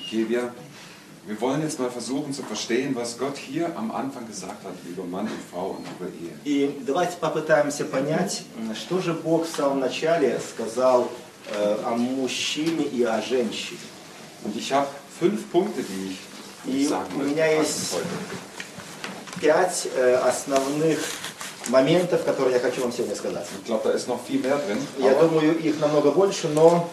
Okay, wir wollen jetzt mal versuchen zu verstehen, was Gott hier am Anfang gesagt hat über Mann und Frau und über Ehe. И давайте попытаемся понять, что же Бог в самом начале сказал о мужчине и о женщине. Und ich habe 5 Punkte, die ich sagen У möchte меня есть heute. 5 основных моментов, которые я хочу вам сегодня сказать. Ich glaube, da ist noch viel mehr drin. Я Aber думаю, их намного больше, но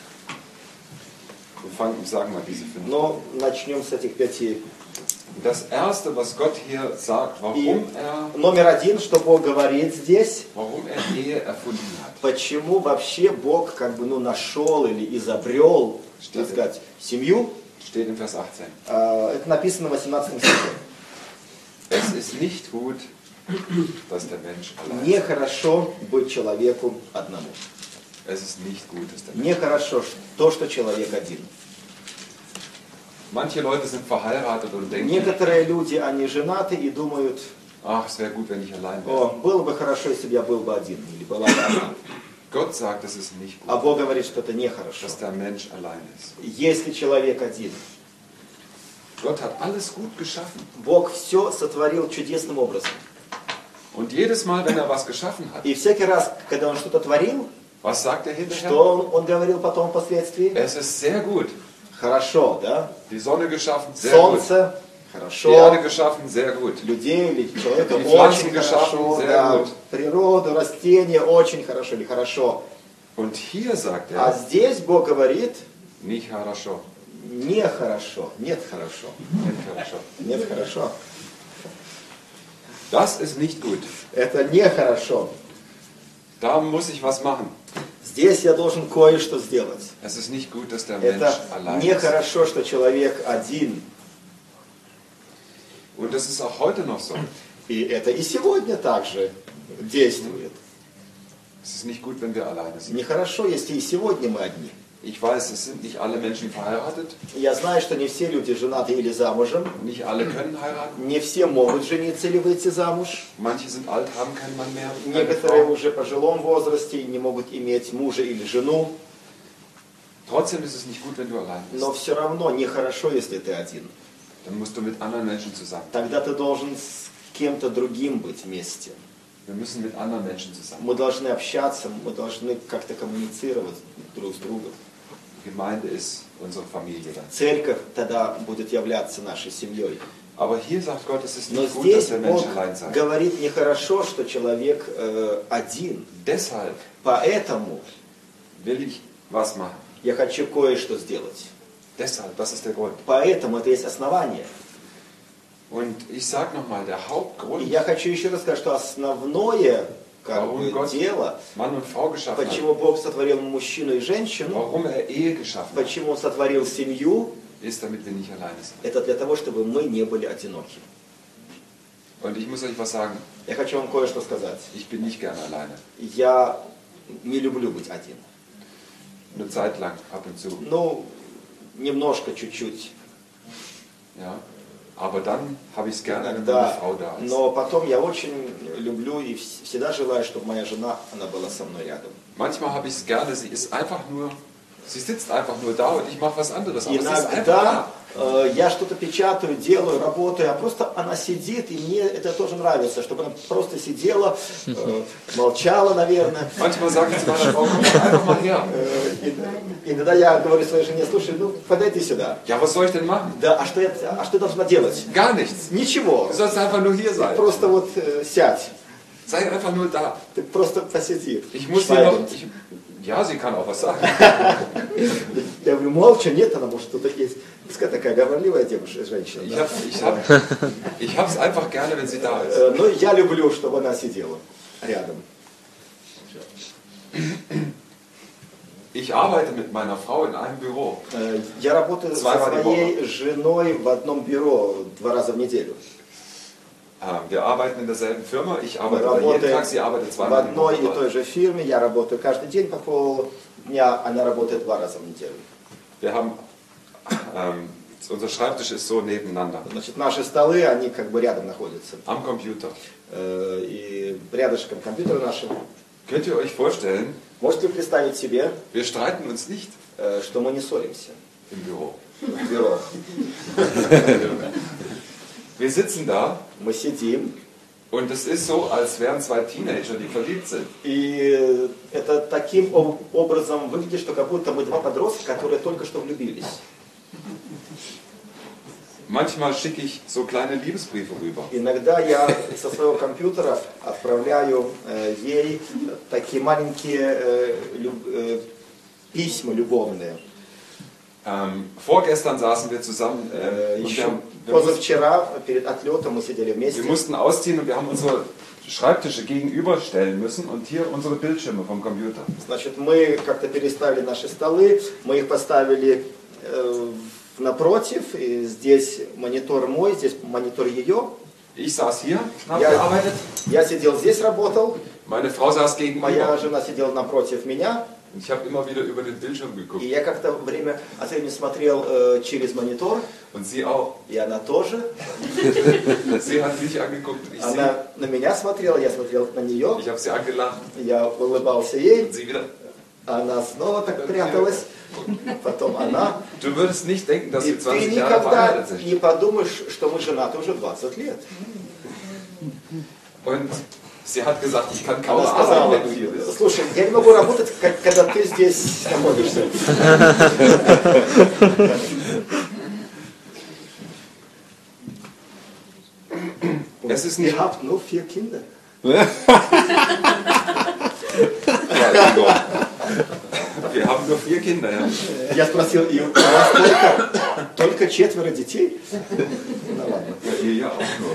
wir sagen mal diese 5. начнем с этих 5. Das erste, was Gott hier sagt, И номер 1, что Бог говорит здесь, warum Ehe erfunden hat. почему вообще Бог нашел или изобрел, так сказать, семью, Steht in Vers 18. это написано в 18 стихе. Es ist nicht gut, dass der Mensch allein ist. Нехорошо быть человеку одному. Es ist nicht gut, dass der Mensch. Нехорошо то, что человек один. Manche Leute sind verheiratet und denken, Некоторые люди, они женаты и думают, ach, es wäre gut, wenn ich allein wäre. о, было бы хорошо, если бы я был бы один, или была бы одна. Gott sagt, es ist nicht А gut, Бог говорит, что это нехорошо. dass der Mensch allein ist. Если человек один. Gott hat alles gut geschaffen. Бог все сотворил чудесным образом. Und jedes Mal, wenn er was geschaffen hat, И всякий раз, когда Он что-то творил, was sagt er hinterher? что Он говорил потом впоследствии? Es ist sehr gut. Хорошо, да? Die Sonne geschaffen, sehr gut. Солнце, Die хорошо. Erde geschaffen, sehr gut. Людей или человека Die Pflanzen очень geschaffen, хорошо. sehr Да. gut. Природу, растения очень хорошо или хорошо. Und hier sagt А er, здесь Бог говорит, nicht хорошо. нехорошо, нет хорошо. Nicht хорошо. Нет хорошо. Das ist nicht gut. Это нехорошо. Da muss ich was machen. Здесь я должен кое-что сделать. Es ist nicht gut, dass der Mensch Это allein ist. нехорошо, что человек один. Und das ist auch heute noch so. И это и сегодня также действует. Es ist nicht gut, wenn wir alleine sind. Нехорошо, если и сегодня мы одни. Ich weiß, es sind nicht alle Menschen verheiratet. Я знаю, что не все люди женаты или замужем. Nicht alle können heiraten. Не все могут жениться или выйти замуж. Manche sind alt, haben keinen Mann mehr. Keine Некоторые Frau. уже в пожилом возрасте и не могут иметь мужа или жену. Trotzdem ist es nicht gut, wenn du allein bist. Но все равно нехорошо, если ты один. Dann musst du mit anderen Menschen zusammen. Тогда ты должен с кем-то другим быть вместе. Wir müssen mit anderen Menschen zusammen. Мы должны общаться, мы должны как-то коммуницировать друг с другом. Die Gemeinde ist unsere Familie dann. Церковь тогда будет являться нашей семьей. Aber hier sagt Gott, es ist Но nicht gut, dass здесь der Mensch Бог allein sei. говорит нехорошо, что человек один. Deshalb Поэтому will ich was machen. я хочу кое-что сделать. Deshalb, das ist der Grund. Поэтому это есть основание. Und ich sage nochmal, der И Hauptgrund, я хочу еще раз сказать, что основное warum Gott дело, Mann und Frau geschaffen hat, почему Бог сотворил мужчину и женщину, warum Ehe geschaffen hat, почему Он сотворил семью, ist, damit wir nicht alleine sind. это для того, чтобы мы не были одиноки. Und ich muss euch was sagen, Я хочу вам кое-что сказать. ich bin nicht gerne alleine. Я не люблю быть один. Eine Zeit lang, ab und zu. Ну, немножко, чуть-чуть. Ja. Aber dann habe ich es gerne, wenn meine Иногда. Frau da ist. Но потом я очень люблю и всегда желаю, чтобы моя жена, она была со мной рядом. Manchmal habe ich es gerne, sie ist einfach nur, sie sitzt einfach nur da und ich mache was anderes. Aber sie ist einfach Иногда da. я что-то печатаю, делаю, работаю, а просто она сидит, и мне это тоже нравится, чтобы она просто сидела, молчала, наверное. Manchmal sage ich zu meiner Frau, komm doch einfach mal her. Иногда я говорю своей жене, слушай, ну подойди сюда. Ja, was soll ich denn machen? Да, а что я должна делать? Gar nichts. Ничего. Du sollst einfach nur hier Ты sein. просто вот сядь. Sei einfach nur da. Ты просто посиди. Ich muss dir noch, ja, sie kann auch was sagen. Я говорю, молча, нет, она может что-то есть. Пускай такая говорливая девушка, женщина. Ich hab's einfach gerne, wenn sie da ist. Но я люблю, чтобы она сидела рядом. Ich arbeite mit meiner Frau in einem Büro. Я работаю со своей женой в одном бюро 2 раза в неделю. Wir arbeiten in derselben Firma. Ich Мы arbeite da jeden работаем Tag, sie arbeitet в zweimal die одной и Woche. той же фирме. Я работаю каждый день по полдня, она работает 2 раза в неделю. Wir haben, unser Schreibtisch ist so nebeneinander. Значит, наши столы, они как бы рядом находятся. Am Computer. И рядышком компьютера нашего. Könnt ihr euch vorstellen, Можете ли представить себе, wir streiten uns nicht. что мы не ссоримся? im Büro. бюро. Wir sitzen da Мы сидим, und es ist so, als wären zwei Teenager, die verliebt sind. и это таким образом выглядит, что как будто мы два подростка, которые только что влюбились. Manchmal schicke ich so kleine Liebesbriefe rüber. Иногда я со своего компьютера отправляю ей такие маленькие письма любовные. Vorgestern saßen wir zusammen und Позавчера перед отлетом мы сидели вместе. wir mussten ausziehen und wir haben unsere Schreibtische gegenüberstellen müssen und hier unsere Bildschirme vom Computer. Значит, мы как-то переставили наши столы, мы их поставили напротив, и здесь монитор мой, здесь монитор ее. Ich saß hier und habe gearbeitet. Я сидел здесь, работал, Meine Frau saß gegenüber. моя жена сидела напротив меня, Und ich habe immer wieder über den Bildschirm geguckt. и я как-то время от времени смотрел через монитор, Und sie auch. и она тоже. Sie hat mich angeguckt und ich sie. Она на меня смотрела, я смотрел на нее, Ich habe sie angelacht я улыбался ей, und sie wieder. она снова так пряталась, потом она. Du würdest nicht denken, dass И wir ты 20 Jahre никогда verheiratet sind. не подумаешь, что мы женаты уже 20 лет. Und sie hat gesagt, ich kann kaum Она arbeiten, сказала, wenn du hier bist. слушай, я не могу работать, когда ты здесь находишься. Es ist nicht. Ihr habt nur 4 Kinder. Ja, Igor. Wir haben nur 4 Kinder, ja. Я спросил, и у вас только 4 детей? Ну ладно. Ja, ihr ja auch nur.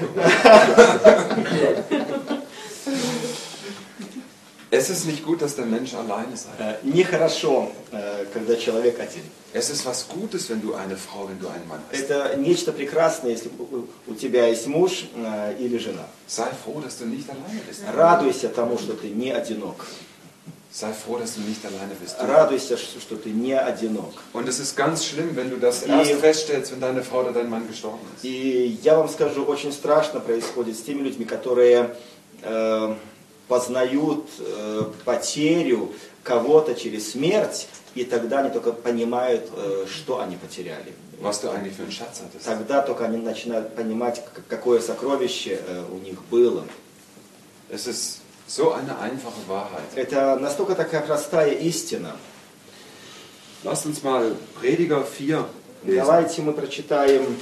Es ist nicht gut, dass der Mensch alleine sei. Нехорошо, когда человек один. Es ist was Gutes, wenn du eine Frau, wenn du einen Mann hast. Это нечто прекрасное, если у тебя есть муж или жена. Sei froh, dass du nicht alleine bist. Радуйся тому, что ты не одинок. Sei froh, dass du nicht alleine bist. Радуйся, что ты не одинок. Und es ist ganz schlimm, wenn du das erst feststellst, wenn deine Frau oder dein Mann gestorben ist. И я вам скажу, очень страшно происходит с теми людьми, которые познают потерю кого-то через смерть, и тогда они только понимают, что они потеряли. Was du eigentlich für einen Schatz hattest. Тогда только они начинают понимать, какое сокровище у них было. Es ist so eine einfache Wahrheit. Это настолько такая простая истина. Lasst uns mal Prediger 4 lesen. Давайте мы прочитаем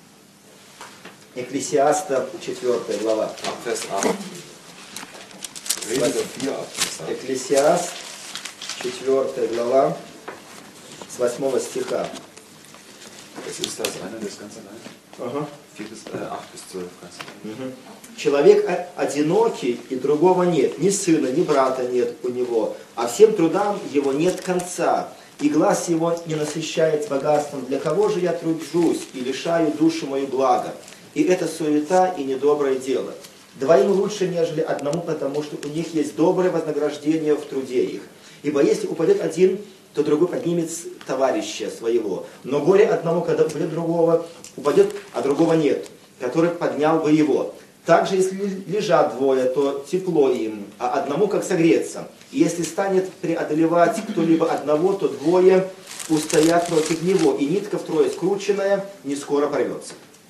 Экклесиаста 4 глава. Ab Vers 8. Prediger 4 ab Vers 8. Экклесиаст 4 глава с 8 стиха. Es ist das einer, das ganz allein. 8 bis 12 ganz allein. Человек одинокий, и другого нет, ни сына, ни брата нет у него, а всем трудам его нет конца, и глаз его не насыщает богатством. Для кого же я тружусь и лишаю душу мою блага? И это суета и недоброе дело. Двоим лучше, нежели одному, потому что у них есть доброе вознаграждение в труде их. Ибо если упадет один, то другой поднимет товарища своего. Но горе одному, когда упадет другого, упадет, а другого нет, который поднял бы его. Также, если лежат двое, то тепло им, а одному как согреться. И если станет преодолевать кто-либо одного, то двое устоят против него, и нитка втрое скрученная не скоро порвется.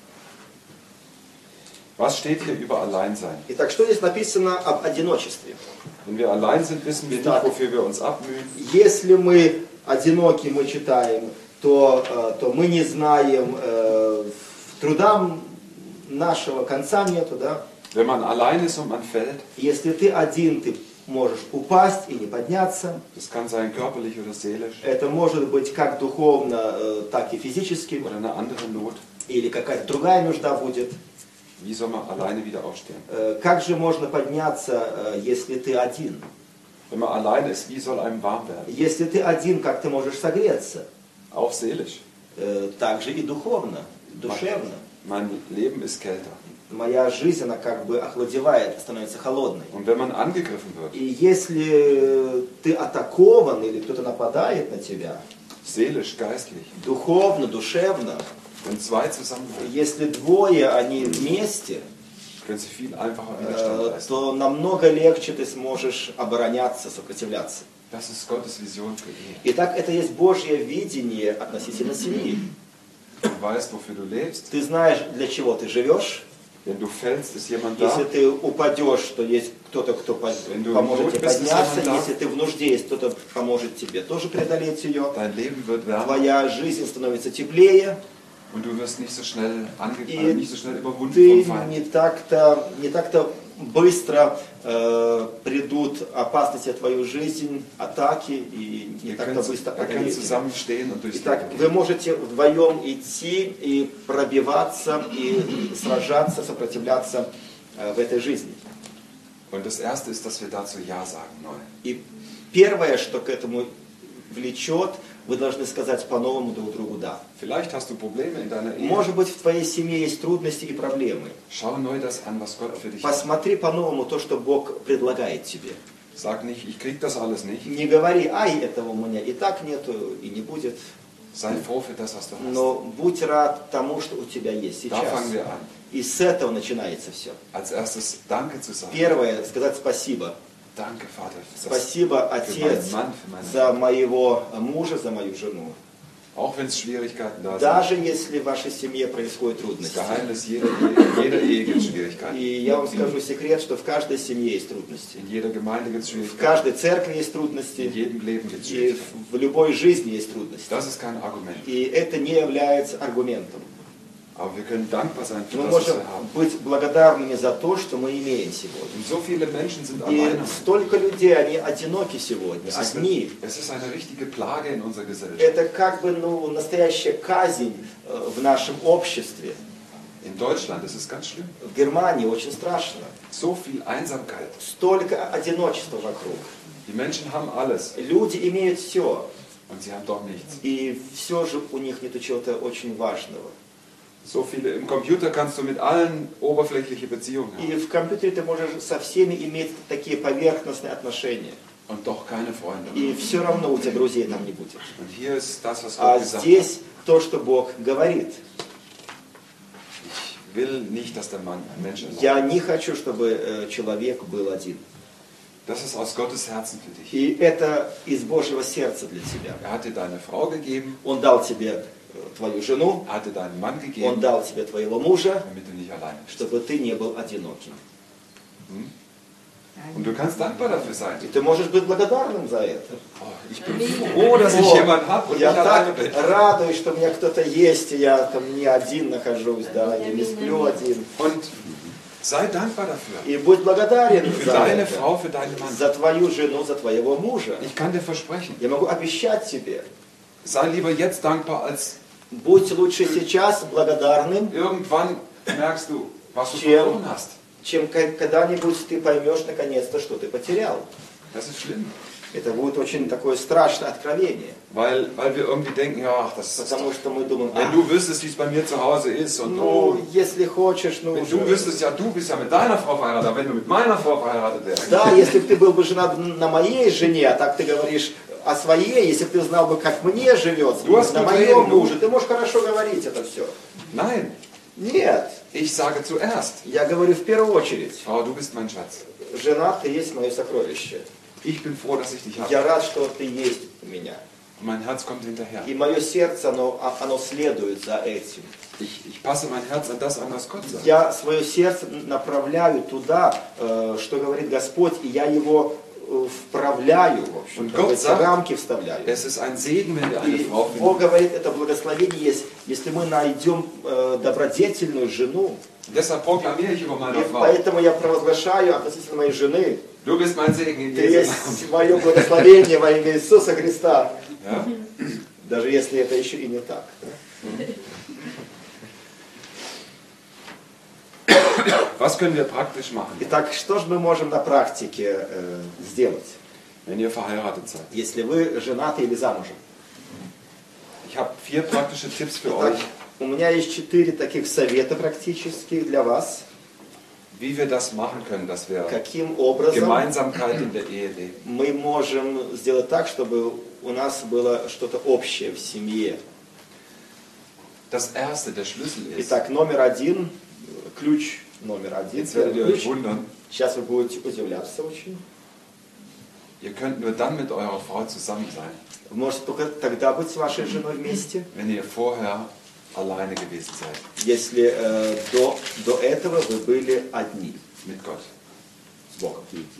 Was steht hier über Alleinsein? Итак, что здесь написано об одиночестве? Wenn wir allein sind, wissen wir nicht, wofür wir uns abmühen. Если мы одиноки, мы читаем, то мы не знаем, трудам нашего конца нету, да? Wenn man allein ist und man fällt, Если ты один, ты можешь упасть и не подняться. das kann sein körperlich oder seelisch Это может быть как духовно, так и физически. oder eine andere Not. Или какая-то другая нужда будет. Wie soll man alleine wieder aufstehen? Как же можно подняться, если ты один? Wenn man allein ist, wie soll einem warm werden? Если ты один, как ты можешь согреться? Auch seelisch. Так же и духовно, душевно. Mein Leben ist kälter. Моя жизнь, она как бы охладевает, становится холодной. Und wenn man angegriffen wird, И если ты атакован или кто-то нападает на тебя, seelisch, geistlich, духовно, душевно, wenn zwei zusammenhalten, если двое, они вместе, können sie viel einfacher Widerstand leisten. то намного легче ты сможешь обороняться, сопротивляться. Das ist Gottes Vision für Ehe. Итак, это есть Божье видение относительно семьи. Du weißt, wofür du lebst. Ты знаешь, для чего ты живешь. Wenn du fällst, ist jemand da. Если ты упадешь, то есть кто-то, кто поможет тебе подняться. Если ты в нужде, есть кто-то поможет тебе тоже преодолеть ее. Dein Leben wird wärmer. Твоя жизнь становится теплее. Und du wirst nicht so schnell nicht so schnell überwunden Ты vom Feind. не так-то быстро придут опасности в твою жизнь, атаки, и не так-то быстро преодолеете. Итак, вы можете вдвоем идти и пробиваться, и сражаться, сопротивляться в этой жизни. Und das Erste ist, dass wir dazu Ja sagen neu. И первое, что к этому влечет, вы должны сказать по-новому друг другу «да». Vielleicht hast du Probleme in deiner Ehe. Может быть, в твоей семье есть трудности и проблемы. Schau neu das an, was Gott für dich hat. Посмотри по-новому то, что Бог предлагает тебе. Sag nicht, ich krieg das alles nicht. Не говори, ай, этого у меня и так нету, и не будет. Sei froh für das, was du hast. Но будь рад тому, что у тебя есть Da сейчас. fangen wir an. И с этого начинается все. Als erstes Danke zu sagen. Первое, сказать спасибо. Danke, Vater, Спасибо, Отец, за моего мужа, за мою жену. Auch wenn es Schwierigkeiten da sind. Даже если в вашей семье происходят Das трудности. Geheimnis jeder Ehe gibt es Schwierigkeiten. И я вам скажу секрет, что в каждой семье есть трудности. In jeder Gemeinde gibt es В Schwierigkeiten. каждой церкви есть In трудности. jedem Leben gibt es И Schwierigkeiten. в любой жизни есть трудности. Das ist kein Argument. И это не является аргументом. Aber wir können dankbar sein für Мы das, was можем wir haben. быть благодарными за то, что мы имеем сегодня. Und so viele Menschen sind И alleine. столько людей, они одиноки сегодня, одни. Es ist eine richtige Plage in unserer Gesellschaft. Это как бы настоящая казнь в нашем обществе. In Deutschland ist es ganz schlimm. В Германии очень страшно. So viel Einsamkeit. Столько одиночества вокруг. Die Menschen haben alles Люди имеют все, und sie haben doch nichts. и все же у них нет чего-то очень важного. So viele, im Computer kannst du mit allen oberflächliche Beziehungen И haben в компьютере ты можешь со всеми иметь такие поверхностные отношения. und doch keine Freunde. И все равно у тебя друзей там не будет. Und hier ist das, was А Gott gesagt hat. здесь то, что Бог говорит. Ich will nicht, dass der Mann ein Mensch ist. Я не хочу, чтобы человек был один. Das ist aus Gottes Herzen für dich. И это из Божьего сердца для тебя. Er hat dir deine Frau gegeben, Он дал тебе твою жену, er hat dir deinen Mann Он gegeben, дал тебе твоего мужа, damit du nicht allein bist. чтобы ты не был одиноким. Und du kannst dankbar dafür sein. И ты можешь быть благодарным за это. Oh, ich bin froh, dass ich jemanden habe und Я nicht alleine так bin. радуюсь, что у меня кто-то есть, и я там не один нахожусь, да, я не сплю один. Und sei dankbar dafür. И будь благодарен Für за deine это, Frau, für deinen Mann. за твою жену, за твоего мужа. Ich kann dir versprechen, Я могу обещать тебе, sei lieber jetzt dankbar, als будь лучше сейчас благодарным, irgendwann merkst du, was du Чем? verloren hast. чем когда-нибудь ты поймешь наконец-то, что ты потерял. Das ist schlimm. Это будет очень такое страшное откровение. Weil wir irgendwie denken, ja, das ist Потому что мы думаем, wenn du wüsstest, wie es bei mir zu Hause ist und ну, если хочешь, ну, wenn du wüsstest, ja, du bist ja mit deiner Frau verheiratet, aber wenn du mit meiner Frau verheiratet wärst. да, если бы ты был бы женат на моей жене, а так ты говоришь о своей, если бы ты знал бы, как мне живется, на моем муже, ты можешь хорошо говорить это все. Nein, Нет, ich sage zuerst, я говорю в первую очередь, Frau, du bist mein Schatz. жена, ты есть мое сокровище. Ich bin froh, dass ich dich habe. Я рад, что ты есть у меня. Und mein Herz kommt hinterher. И мое сердце, оно следует за этим. Ich passe mein Herz an das an, was Gott sagt. Я свое сердце направляю туда, что говорит Господь, и я его вправляю, в общем-то, в эти рамки вставляю. Es ist ein Segen, wenn wir eine И Frau Бог finden. говорит, это благословение есть, если мы найдем добродетельную жену. Deshalb proklamiere ich über meine И Frau. поэтому я провозглашаю относительно моей жены, Du bist mein Segen in ты Jesu есть Namen. мое благословение во имя Иисуса Христа. Ja? Даже если это еще и не так. Was können wir praktisch machen, Итак, что же мы можем на практике сделать, wenn ihr verheiratet seid? если вы женаты или замужем? Ich habe 4 praktische Tipps für Итак, euch, у меня есть 4 таких совета практических для вас. wie wir das machen können, dass wir Каким образом Gemeinsamkeit in der Ehe leben. мы можем сделать так, чтобы у нас было что-то общее в семье. Das erste, der Schlüssel ist, Итак, номер один, ключ номер один. jetzt werdet ihr euch Ключ. wundern, Сейчас вы будете удивляться очень. Ihr könnt nur dann mit eurer Frau zusammen sein, Вы можете только тогда быть с вашей женой вместе, wenn ihr vorher alleine gewesen seid если до этого вы были одни mit Gott. с Богом.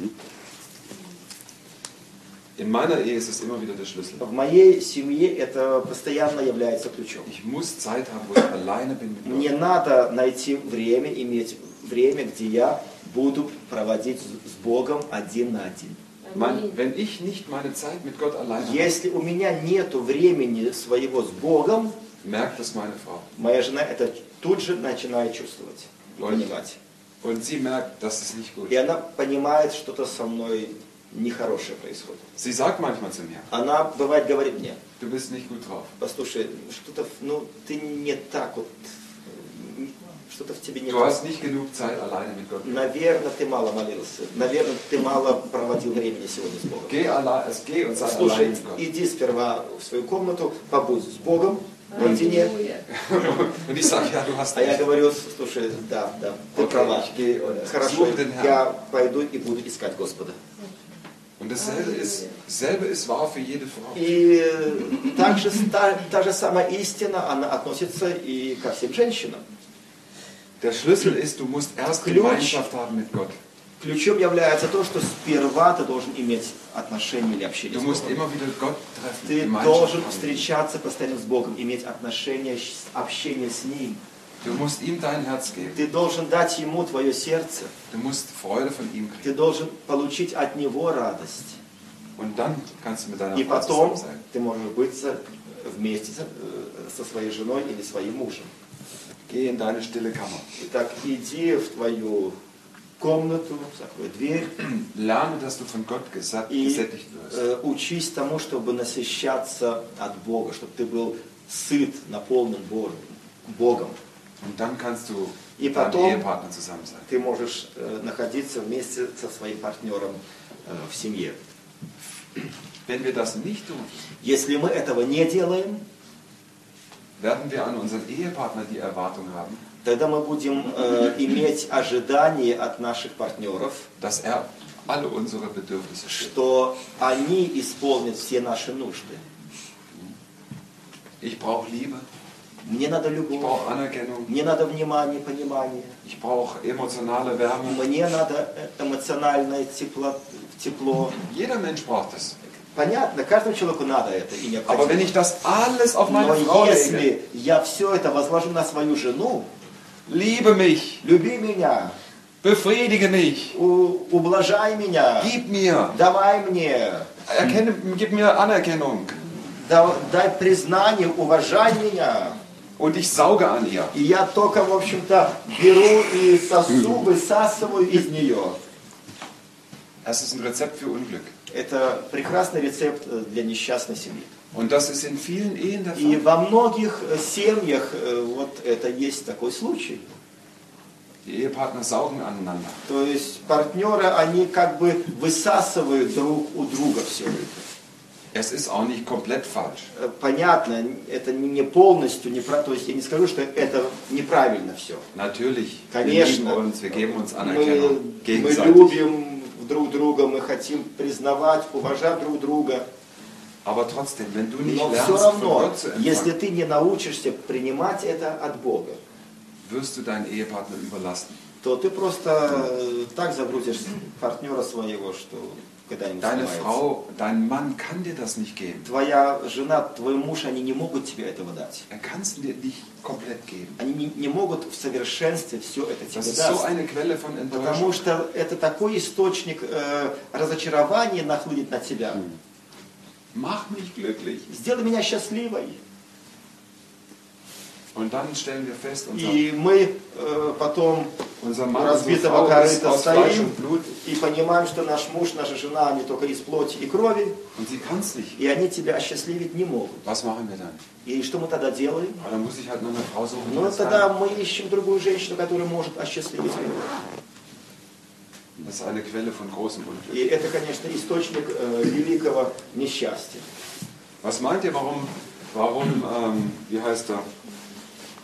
In meiner Ehe ist es immer wieder der Schlüssel. В моей семье это постоянно является ключом. Ich muss Zeit haben, wo ich alleine bin mit Мне Gott. надо найти время, иметь время, где я буду проводить с Богом один на один. Wenn ich nicht meine Zeit mit Gott alleine habe, Если у меня нет времени своего с Богом, merkt das meine Frau. моя жена это тут же начинает чувствовать и понимать. Und sie merkt, das ist nicht gut. И она понимает, что-то со мной нехорошее происходит. Sie sagt manchmal zu mir, Она бывает говорит мне: du bist nicht gut drauf. послушай, что-то, ты не так вот, что-то в тебе не Du так. hast nicht genug Zeit alleine mit Gott. Наверное, ты мало молился. Наверное, ты мало проводил времени сегодня с Богом. Geh und sei allein Слушай, mit Gott. иди сперва в свою комнату, побудь с Богом наедине. Und ich sage, ja, du hast А я recht. говорю: слушай, да, ты Okay, права. ich gehe und Хорошо, suche den Herrn. я пойду и буду искать Господа. Und dasselbe ist wahr für jede Frau. И также та же самая истина, она относится и ко всем женщинам. Der Schlüssel ist, du musst erst Ключ. Gemeinschaft haben mit Gott. Ключом является то, что сперва ты должен иметь отношения или общение Du с musst Богом. immer wieder Gott treffen, Ты Gemeinschaft должен haben. встречаться постоянно с Богом, иметь отношения, общение с Ним. Du musst ihm dein Herz geben. Ты должен дать Ему твое сердце. Du musst Freude von ihm kriegen. Ты должен получить от Него радость. Und dann kannst du mit deiner И Frau потом zusammen sein. ты можешь быть вместе со своей женой или своим мужем. Geh in deine stille Kammer. Итак, иди в твою комнату, закрой дверь Lerne, dass du von Gott и gesättigt wirst. учись тому, чтобы насыщаться от Бога, чтобы ты был сыт, наполнен Богом. Und dann kannst du И mit deinem потом Ehepartner zusammen sein. ты можешь находиться вместе со своим партнером в семье. Wenn wir das nicht tun, Если мы этого не делаем, werden wir an unseren Ehepartner die Erwartung haben, тогда мы будем иметь ожидания от наших партнеров, dass er alle unsere Bedürfnisse stillt. что они исполнят все наши нужды. Ich brauche Liebe, Мне надо ich любовь, brauche Anerkennung, мне надо внимание, понимание, ich brauche emotionale Wärme. мне надо эмоциональное тепло. Jeder Mensch braucht es. Понятно, каждому человеку надо это и Aber wenn необходимо. ich das alles auf meine Но Frau lege, если я все это возложу на свою жену, liebe mich, люби меня, befriedige mich, ублажай меня, gib mir, давай мне, gib mir Anerkennung дай признание, уважай меня. und ich sauge an ihr. И я только, в общем-то, беру и сосу, высасываю из нее. Das ist ein Rezept für Unglück. Это прекрасный рецепт для несчастной семьи. Und das ist in vielen Ehen der И Fall. во многих семьях вот это есть такой случай. Die Ehepartner saugen aneinander. То есть партнеры, они как бы высасывают друг у друга все это. Es ist auch nicht komplett falsch. Понятно, это не полностью, то есть я не скажу, что это неправильно все. Natürlich, Конечно, wir lieben uns, wir geben uns мы Anerkennung gegenseitig. любим друг друга, мы хотим признавать, уважать друг друга. Aber trotzdem, wenn du nicht Но lernst, все von равно, Gott zu если empfangen, ты не научишься принимать это от Бога, wirst du deinen Ehepartner überlasten. то ты просто так загрузишь партнера своего, что когда-нибудь Deine сломается. Frau, dein Mann kann dir das nicht geben. Твоя жена, твой муж, они не могут тебе этого дать. Er kann es dir nicht komplett geben. Они не могут в совершенстве все это Das тебе ist so дать. eine Quelle von Потому Enttäuschung. что это такой источник разочарования нахлынет на тебя. Mach mich glücklich. Сделай меня счастливой. Und dann stellen wir fest, И мы потом unser у Mann, unsere разбитого Frau ist корыта aus Fleisch стоим und Blut и понимаем, что наш муж, наша жена, они только из плоти и крови, und sie kann es nicht. и они тебя осчастливить не могут. Was machen wir dann? И что мы тогда делаем? Aber dann muss ich halt noch eine Frau suchen, die Ну, das тогда kann. мы ищем другую женщину, которая может осчастливить меня. Das ist eine Quelle von großem Unglück. И это, конечно, источник великого несчастья. Was meint ihr, wie heißt er?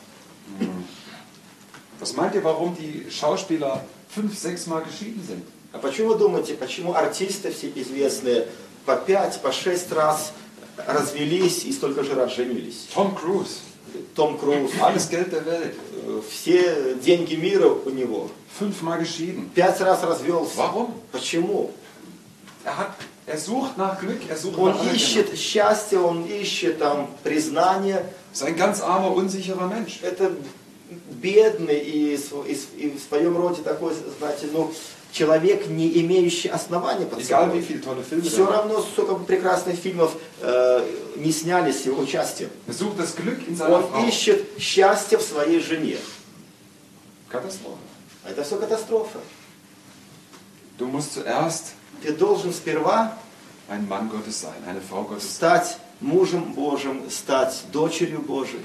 Was meint ihr, warum die Schauspieler 5-6 Mal geschieden sind? А почему вы думаете, почему артисты все известные по 5, по 6 раз развелись и столько же раз женились? Tom Cruise. Том Круз. Alles Geld der Welt. Все деньги мира у него. 5-mal geschieden. 5 раз развелся. Warum? Почему? Er sucht nach Glück, er sucht Он nach Anerkennung. ищет счастье, он ищет там признание. Das ist ein ganz armer, unsicherer Mensch. Это бедный и в своем роде такой, знаете, ну, человек, не имеющий основания под Egal wie собой. viele tolle Filme Все er macht. равно, сколько бы прекрасных фильмов не сняли с его участием. Er sucht das Glück in seiner Он Frau. ищет счастье в своей жене. Katastrophe. Это все катастрофа. Du musst zuerst Ты должен сперва ein Mann Gottes sein, eine Frau Gottes sein. стать мужем Божьим, стать дочерью Божией.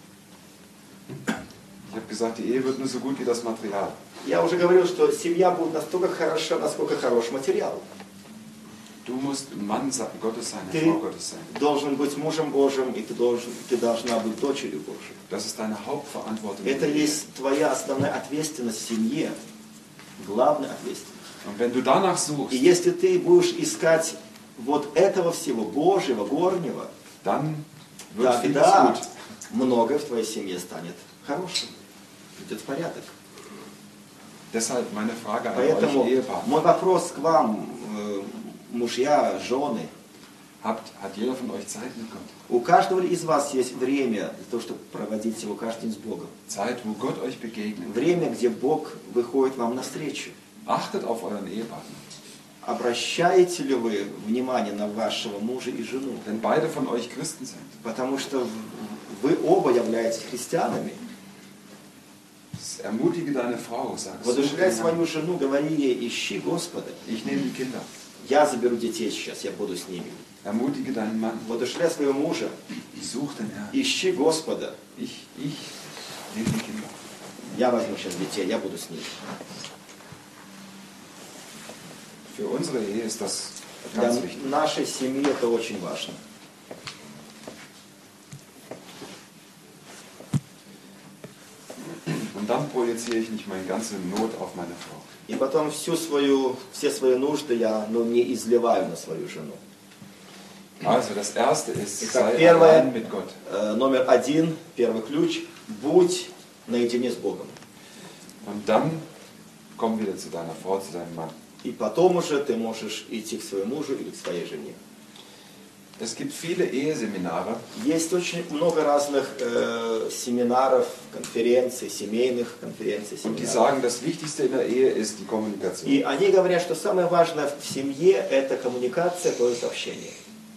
Ich habe gesagt, die Ehe wird nur so gut wie das Material. Я уже говорил, что семья будет настолько хороша, насколько хорош материал. Du musst ein Mann Gottes sein, eine Ты Frau Gottes sein. должен быть мужем Божьим, и ты должна быть дочерью Божией. Das ist deine Hauptverantwortung. in Это der Ehe. есть твоя основная ответственность в семье. Главная ответственность. Und wenn du danach suchst, И если ты будешь искать вот этого всего, Божьего, горнего, dann wird vieles тогда gut. многое в твоей семье станет хорошим. Идет в порядок. Deshalb meine Frage an Поэтому euch Ehepaare. мой вопрос к вам, мужья, жены. Hat jeder von euch Zeit mit Gott? У каждого из вас есть время для того, чтобы проводить его каждый день с Богом. Zeit, wo Gott euch begegnet. Время, где Бог выходит вам навстречу. Achtet auf euren Ehepartner. Обращаете ли вы внимание на вашего мужа и жену? Denn beide von euch Christen sind. Потому что вы оба являетесь христианами. Ermutige deine Frau, sag, such Воодушевляй den свою Herrn. жену, говори ей, ищи Господа. Ich nehme die Kinder. Я заберу детей сейчас, я буду с ними. Ermutige deinen Mann. Воодушевляй своего мужа, Such den Herrn. ищи Господа. Ich nehme die Kinder. Я возьму сейчас детей, я буду с ними. Für unsere Ehe ist das Для ganz wichtig. нашей семьи это очень важно. Und dann projiziere ich nicht meine ganze Not auf meine Frau. И потом все свои нужды я не изливаю на свою жену. Also das erste ist, Итак, sei первое, allein mit Gott. Номер 1, первый ключ, будь наедине с Богом. Und dann komm wieder zu deiner Frau, zu deinem Mann. И потом уже ты можешь идти к своему мужу или к своей жене. Es gibt viele Eheseminare, Есть очень много разных семинаров, конференций, семейных конференций, und die семинаров. sagen, das Wichtigste in der Ehe ist die Kommunikation. И они говорят, что самое важное в семье это коммуникация, то есть общение.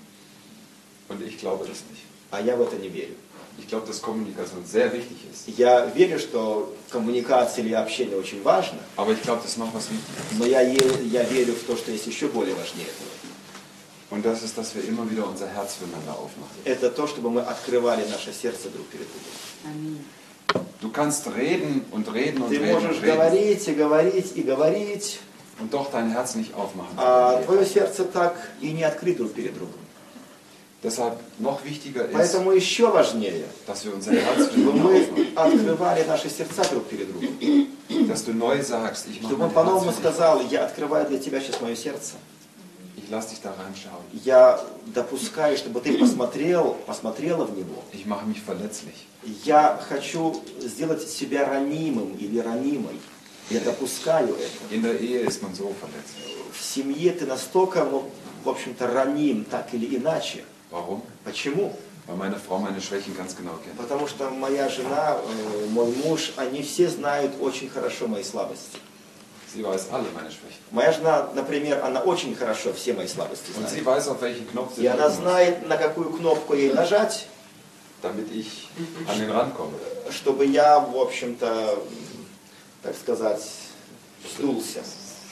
Und ich glaube das nicht. А я в это не верю. Ich glaube, dass Kommunikation sehr wichtig ist. Я верю, что коммуникация или общение очень важно, Aber ich glaube, das ist noch was Wichtiges. но я верю в то, что есть еще более важнее этого. Und das ist, dass wir immer wieder unser Herz füreinander aufmachen. Это то, чтобы мы открывали наше сердце друг перед другом. Du kannst reden und reden und Ты reden можешь und reden говорить и говорить и говорить, und doch dein Herz nicht aufmachen. а твое сердце так и не открыто друг перед другом. Deshalb noch wichtiger ist, Поэтому еще важнее, dass wir unser Herz чтобы füreinander мы aufmachen. открывали наши сердца друг перед другом. Dass du neu sagst, ich mache Чтобы он mein по-новому Herz für dich. сказал, я открываю для тебя сейчас мое сердце. Ich lass dich da reinschauen. Я допускаю, чтобы ты посмотрела в него. Ich mache mich verletzlich. Я хочу сделать себя ранимым или ранимой. Я допускаю это. In der Ehe ist man so verletzt. В семье ты настолько, в общем-то, раним, так или иначе. Warum? Почему? Weil meine Frau meine Schwächen ganz genau kennt. Потому что моя жена, мой муж, они все знают очень хорошо мои слабости. Sie weiß alle meine Schwächen. Моя жена, например, она очень хорошо все мои слабости Und sie знает. weiß, auf welchen Knopf sie И она drücken muss, знает, на какую кнопку ей нажать, damit ich an den Rand komme. чтобы я, в общем-то, так сказать, сдулся.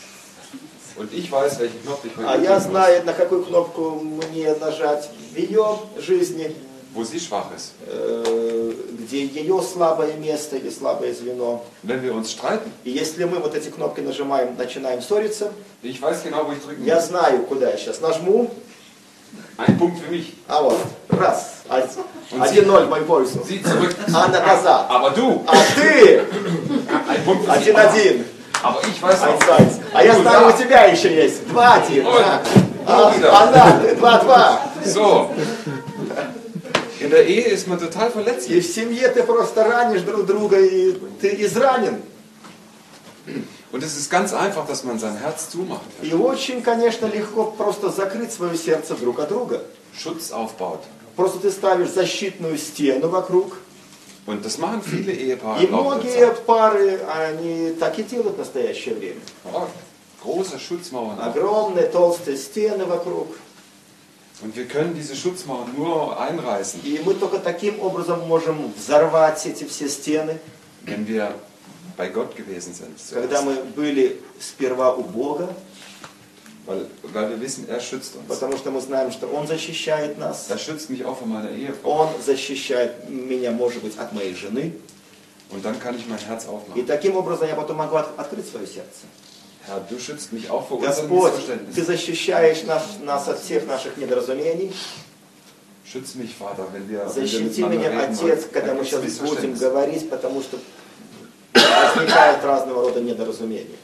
Und ich weiß, welchen Knopf ich heute А я drücken muss, знаю, на какую кнопку мне нажать в ее жизни, wo sie schwach ist. где ее слабое место или слабое звено. Und wenn wir uns streiten, И если мы вот эти кнопки нажимаем, начинаем ссориться, ich weiß genau, wo ich drücken я muss. знаю, куда я сейчас нажму. Ein Punkt für mich. А вот, раз, 1-0 в мою пользу. Sie zurück. Анна назад. Aber du, А ты ein Punkt für sie. 1-1. Aber ich weiß auch. 1-1. А я знаю, у тебя еще есть. 2-1. wieder. 2-2. So. In der Ehe ist man total И verletzlich. в семье ты просто ранишь друг друга, и ты изранен. Und es ist ganz einfach, dass man sein Herz zumacht. И очень, конечно, легко просто закрыть свое сердце друг от друга. Schutz aufbaut. Просто ты ставишь защитную стену вокруг. Und das machen viele Ehepaare И im Laufe der многие Zeit. пары, они так и делают в настоящее время. Ja, große Schutzmauern. Огромные толстые стены вокруг. Und wir können diese Schutzmauern nur einreißen, И мы только таким образом можем взорвать эти все стены, wenn wir bei Gott gewesen sind. когда мы были сперва у Бога, Weil wir wissen, er schützt uns. потому что мы знаем, что Он защищает нас. Er schützt mich auch von meiner Ehefrau. Он защищает меня, может быть, от моей жены. Und dann kann ich mein Herz И aufmachen. таким образом я потом могу открыть свое сердце. Herr, du schützt mich auch vor unseren Господь, Ты Missverständnissen. защищаешь нас от всех наших недоразумений. Schütz mich, Vater, wenn wir Защити miteinander меня, reden Отец, wollen. когда Da мы gibt's сейчас будем Missverständnisse. говорить, потому что возникают разного рода недоразумения.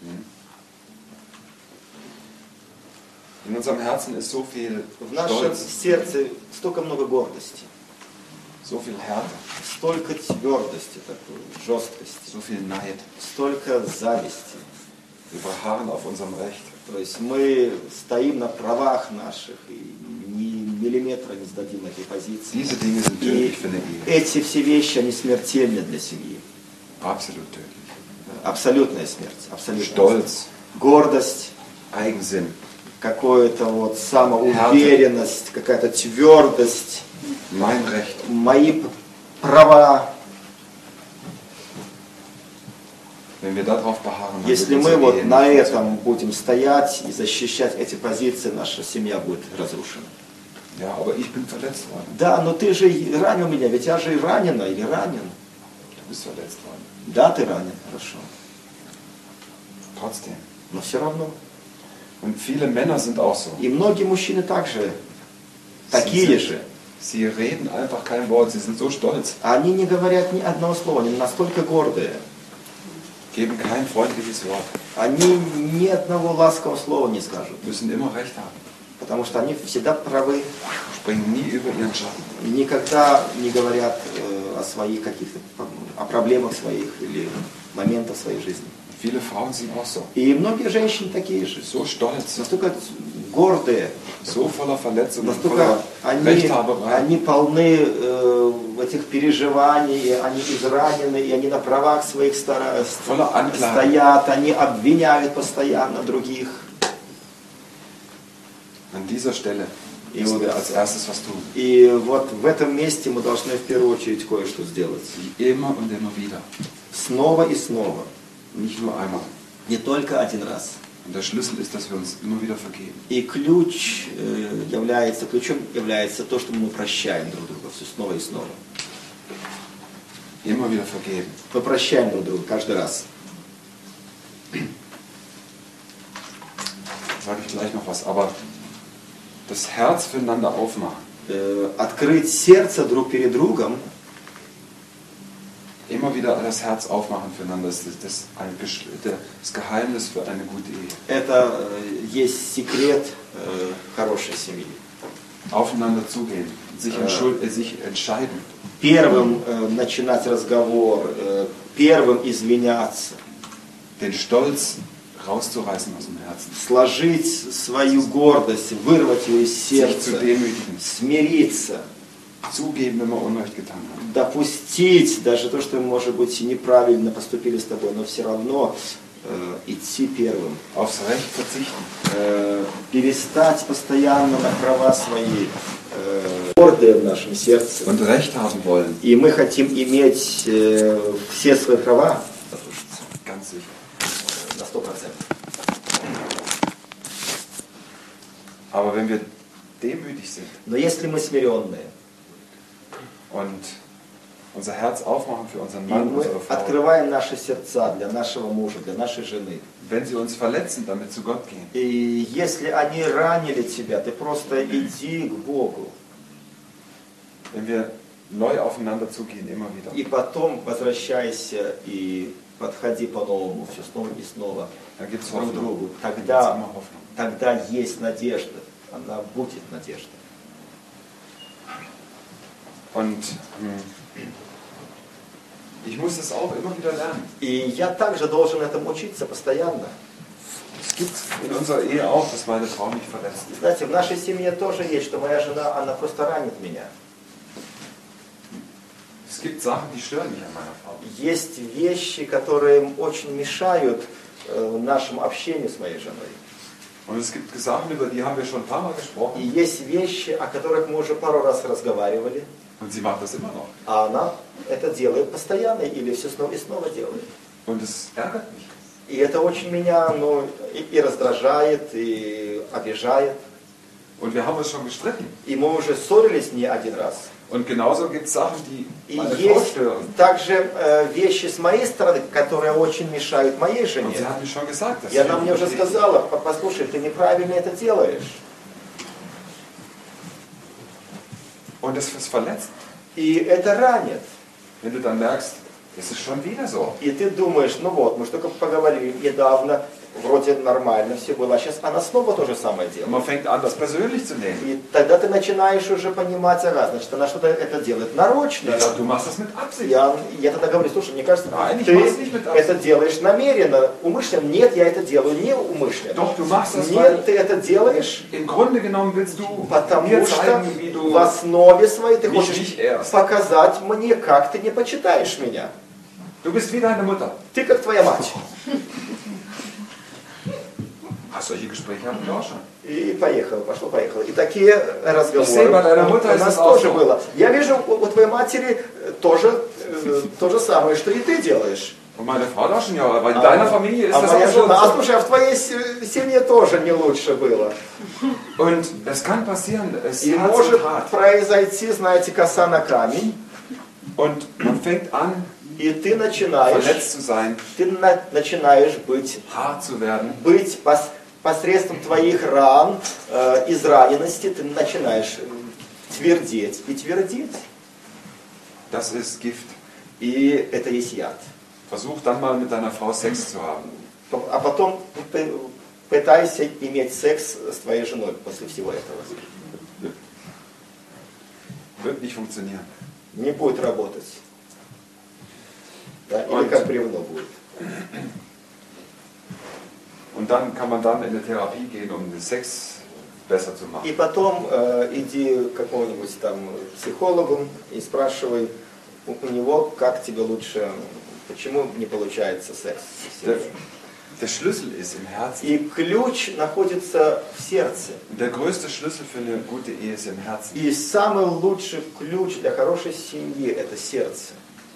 In unserem Herzen ist so viel В нашем Stolz, сердце столько много гордости, so viel Härte, столько твердости такой, жесткости, so viel Neid. столько зависти. Wir beharren auf unserem Recht. То есть мы стоим на правах наших и ни миллиметра не сдадим этой позиции. Diese Dinge sind И tödlich für eine Ehe. эти все вещи, они смертельны для семьи. Absolut tödlich. Абсолютная смерть. Абсолютная Stolz, смерть. Гордость, Eigensinn, какая-то вот самоуверенность, какая-то твердость, mein Recht. мои права. Wenn wir darauf beharren, dann Если wird мы unsere вот Ehe на nicht этом будем стоять и защищать эти позиции, наша семья будет разрушена. funktionieren. Ja, aber ich bin verletzt worden. Да, но ты же и ранил меня, ведь я же и ранена или ранен. Du bist verletzt worden. Да, ты ранен, хорошо. Trotzdem. Но все равно. Und viele Männer sind auch so. И многие мужчины также, такие же. Sie reden einfach kein Wort, sie sind so stolz, Они не говорят ни одного слова, они настолько гордые. geben kein freundliches Wort, Они ни одного ласкового слова не скажут. müssen immer Recht haben, Потому что они всегда правы. springen nie über ihren Schatten. Никогда не говорят о своих каких-то, о проблемах своих или моментах своей жизни. Viele Frauen sind auch so. И многие женщины такие же. So stolz, Настолько гордые, so voller Verletzungen, настолько voller Rechthaberei. они полны этих переживаний, они изранены, и они на правах своих Voller Anklage. стоят, они обвиняют постоянно других. An dieser Stelle И müssen вот, wir als erstes was tun. и вот в этом месте мы должны в первую очередь кое-что сделать. Immer und immer wieder. Снова и снова. Nicht nur einmal. Не только один раз. Und der Schlüssel ist, dass wir uns immer wieder vergeben. И ключом является то, что мы прощаем друг друга все снова и снова. Immer wieder vergeben. Мы прощаем друг друга каждый раз. Sage ich gleich noch was, aber das Herz füreinander aufmachen. Открыть сердце друг перед другом, Immer wieder das Herz aufmachen füreinander, das ist das Geheimnis für eine gute Ehe. это есть секрет хорошей семьи. Aufeinander zugehen, sich entscheiden, Первым начинать разговор, первым извиняться, den Stolz rauszureißen aus dem Herzen, сложить свою гордость, вырвать ее из sich zu сердца, demütigen, смириться, zugeben, wenn wir Unrecht getan haben. допустить даже то, что, может быть, неправильно поступили с тобой, но все равно идти первым. Aufs Recht verzichten, Перестать постоянно на права свои, гордые в нашем сердце. und Recht haben wollen. И мы хотим иметь все свои права Ganz sicher. на 100%. Aber wenn wir demütig sind Но если мы смиренные, und unser Herz aufmachen für unseren и Mann, мы unsere Frau, открываем наши сердца для нашего мужа, для нашей жены, wenn sie uns verletzen, damit zu Gott gehen. и если они ранили тебя, ты просто иди к Богу. Wenn wir neu aufeinander zugehen, immer wieder. И потом возвращайся и подходи по-новому, все снова и снова Da gibt es друг Hoffnung. другу. Da gibt's immer Hoffnung. Тогда есть надежда. Она будет надежда. Und ich muss das auch immer wieder lernen. И я также должен этому учиться постоянно. Es gibt in unserer Ehe auch, dass meine Frau mich verletzt. Знаете, в нашей семье тоже есть, что моя жена, она просто ранит меня. Es gibt Sachen, die stören mich an meiner Frau. Есть вещи, которые очень мешают нашему общению с моей женой. Und es gibt Sachen, über die haben wir schon ein paar Mal И gesprochen. есть вещи, о которых мы уже пару раз разговаривали, Und sie macht das immer noch. а она это делает постоянно или все снова и снова делает. Und es ärgert mich. И это очень меня и раздражает, и обижает. Und wir haben uns schon gestritten. И мы уже ссорились не один раз. Und genauso gibt es Sachen, die И meine Frau есть stören. также вещи с моей стороны, которые очень мешают моей Und жене. sie hat mir schon gesagt, dass И она sie мне уже сказала: послушай, ты неправильно это делаешь. Und es ist verletzt. И это ранит. Wenn du dann merkst, es ist schon wieder so. И ты думаешь, ну вот, мы же только поговорили недавно, вроде нормально все было, а сейчас она снова то же самое Und делает. man fängt an, das persönlich zu nehmen. И тогда ты начинаешь уже понимать, ага, значит, она что-то это делает нарочно. Ja, du machst das mit Absicht. Я тогда говорю: слушай, мне кажется, Nein, ich ты mach's nicht mit Absicht. это делаешь намеренно, умышленно. Нет, я это делаю не умышленно. Doch, du machst das, Нет, weil ты это делаешь, im Grunde genommen willst du mir потому что zeigen, wie du в основе своей ты mich хочешь nicht ehrst. показать мне, как ты не почитаешь меня. Du bist wie deine Mutter. Ты как твоя мать. Ach, solche Gespräche hatten wir auch schon. И поехал. И такие разговоры Bei у нас тоже было. Я вижу, у твоей матери тоже то же самое, что и ты делаешь. Und meine Frau da schon, ja, aber in deiner Familie ist А das моя auch schon жена, so. слушай, а в твоей семье тоже не лучше было. Und es kann passieren, es И ist hart может und hart. произойти, знаете, коса на камень, Und man fängt an, и ты начинаешь verletzt zu sein, hart zu werden. быть посредством твоих ран, израненности, ты начинаешь твердеть и твердеть. Das ist Gift. И это есть яд. Versuch dann mal mit deiner Frau Sex zu haben. А потом пытайся иметь секс с твоей женой после всего этого. Wird nicht funktionieren. Не будет работать. Да? Или Und- как бревно будет. Und dann kann man dann in eine Therapie gehen, um den Sex besser zu machen. И потом иди к какому-нибудь там психологу и спрашивай у него, как тебе лучше, почему не получается секс. Der Schlüssel ist im Herzen. И ключ находится в сердце. Der größte Schlüssel für eine gute Ehe ist im Herzen. И самый лучший ключ для хорошей семьи – это сердце.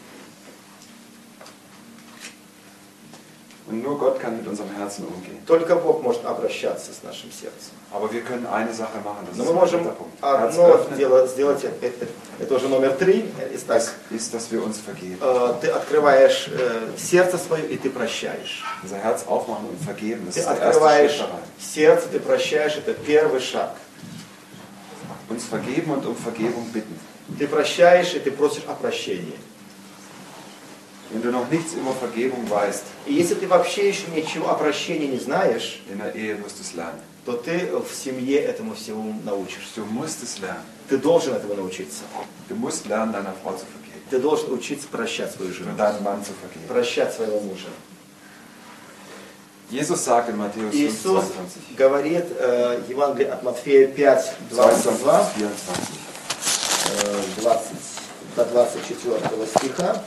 Und nur Gott kann mit unserem Herzen umgehen. Только Бог может обращаться с нашим сердцем. Aber wir können eine Sache machen, das Но ist мы mein можем dritter Punkt. Herz одно öffnen дело сделать, это уже номер 3. Итак, ist, dass wir uns vergeben. ты открываешь сердце свое и ты прощаешь. Unser Herz aufmachen und vergeben, das Ты ist der erste Schritt открываешь da rein. сердце, ты прощаешь, это первый шаг. Uns vergeben und um Vergebung bitten. Ты прощаешь и ты просишь о прощении. Wenn du noch nichts über Vergebung weißt, И если ты вообще еще ничего о прощении не знаешь, in der Ehe wirst du es lernen. то ты в семье этому всему научишься. Du musst es lernen. Ты должен этому научиться. Du musst lernen, deiner Frau zu vergeben. Ты должен учиться прощать свою жену, Und deinem Mann zu vergeben. прощать своего мужа. Jesus sagt in Matthäus 5, Иисус 22, говорит, Евангелие от Матфея 5, 22, 24. 20 до 24 стиха.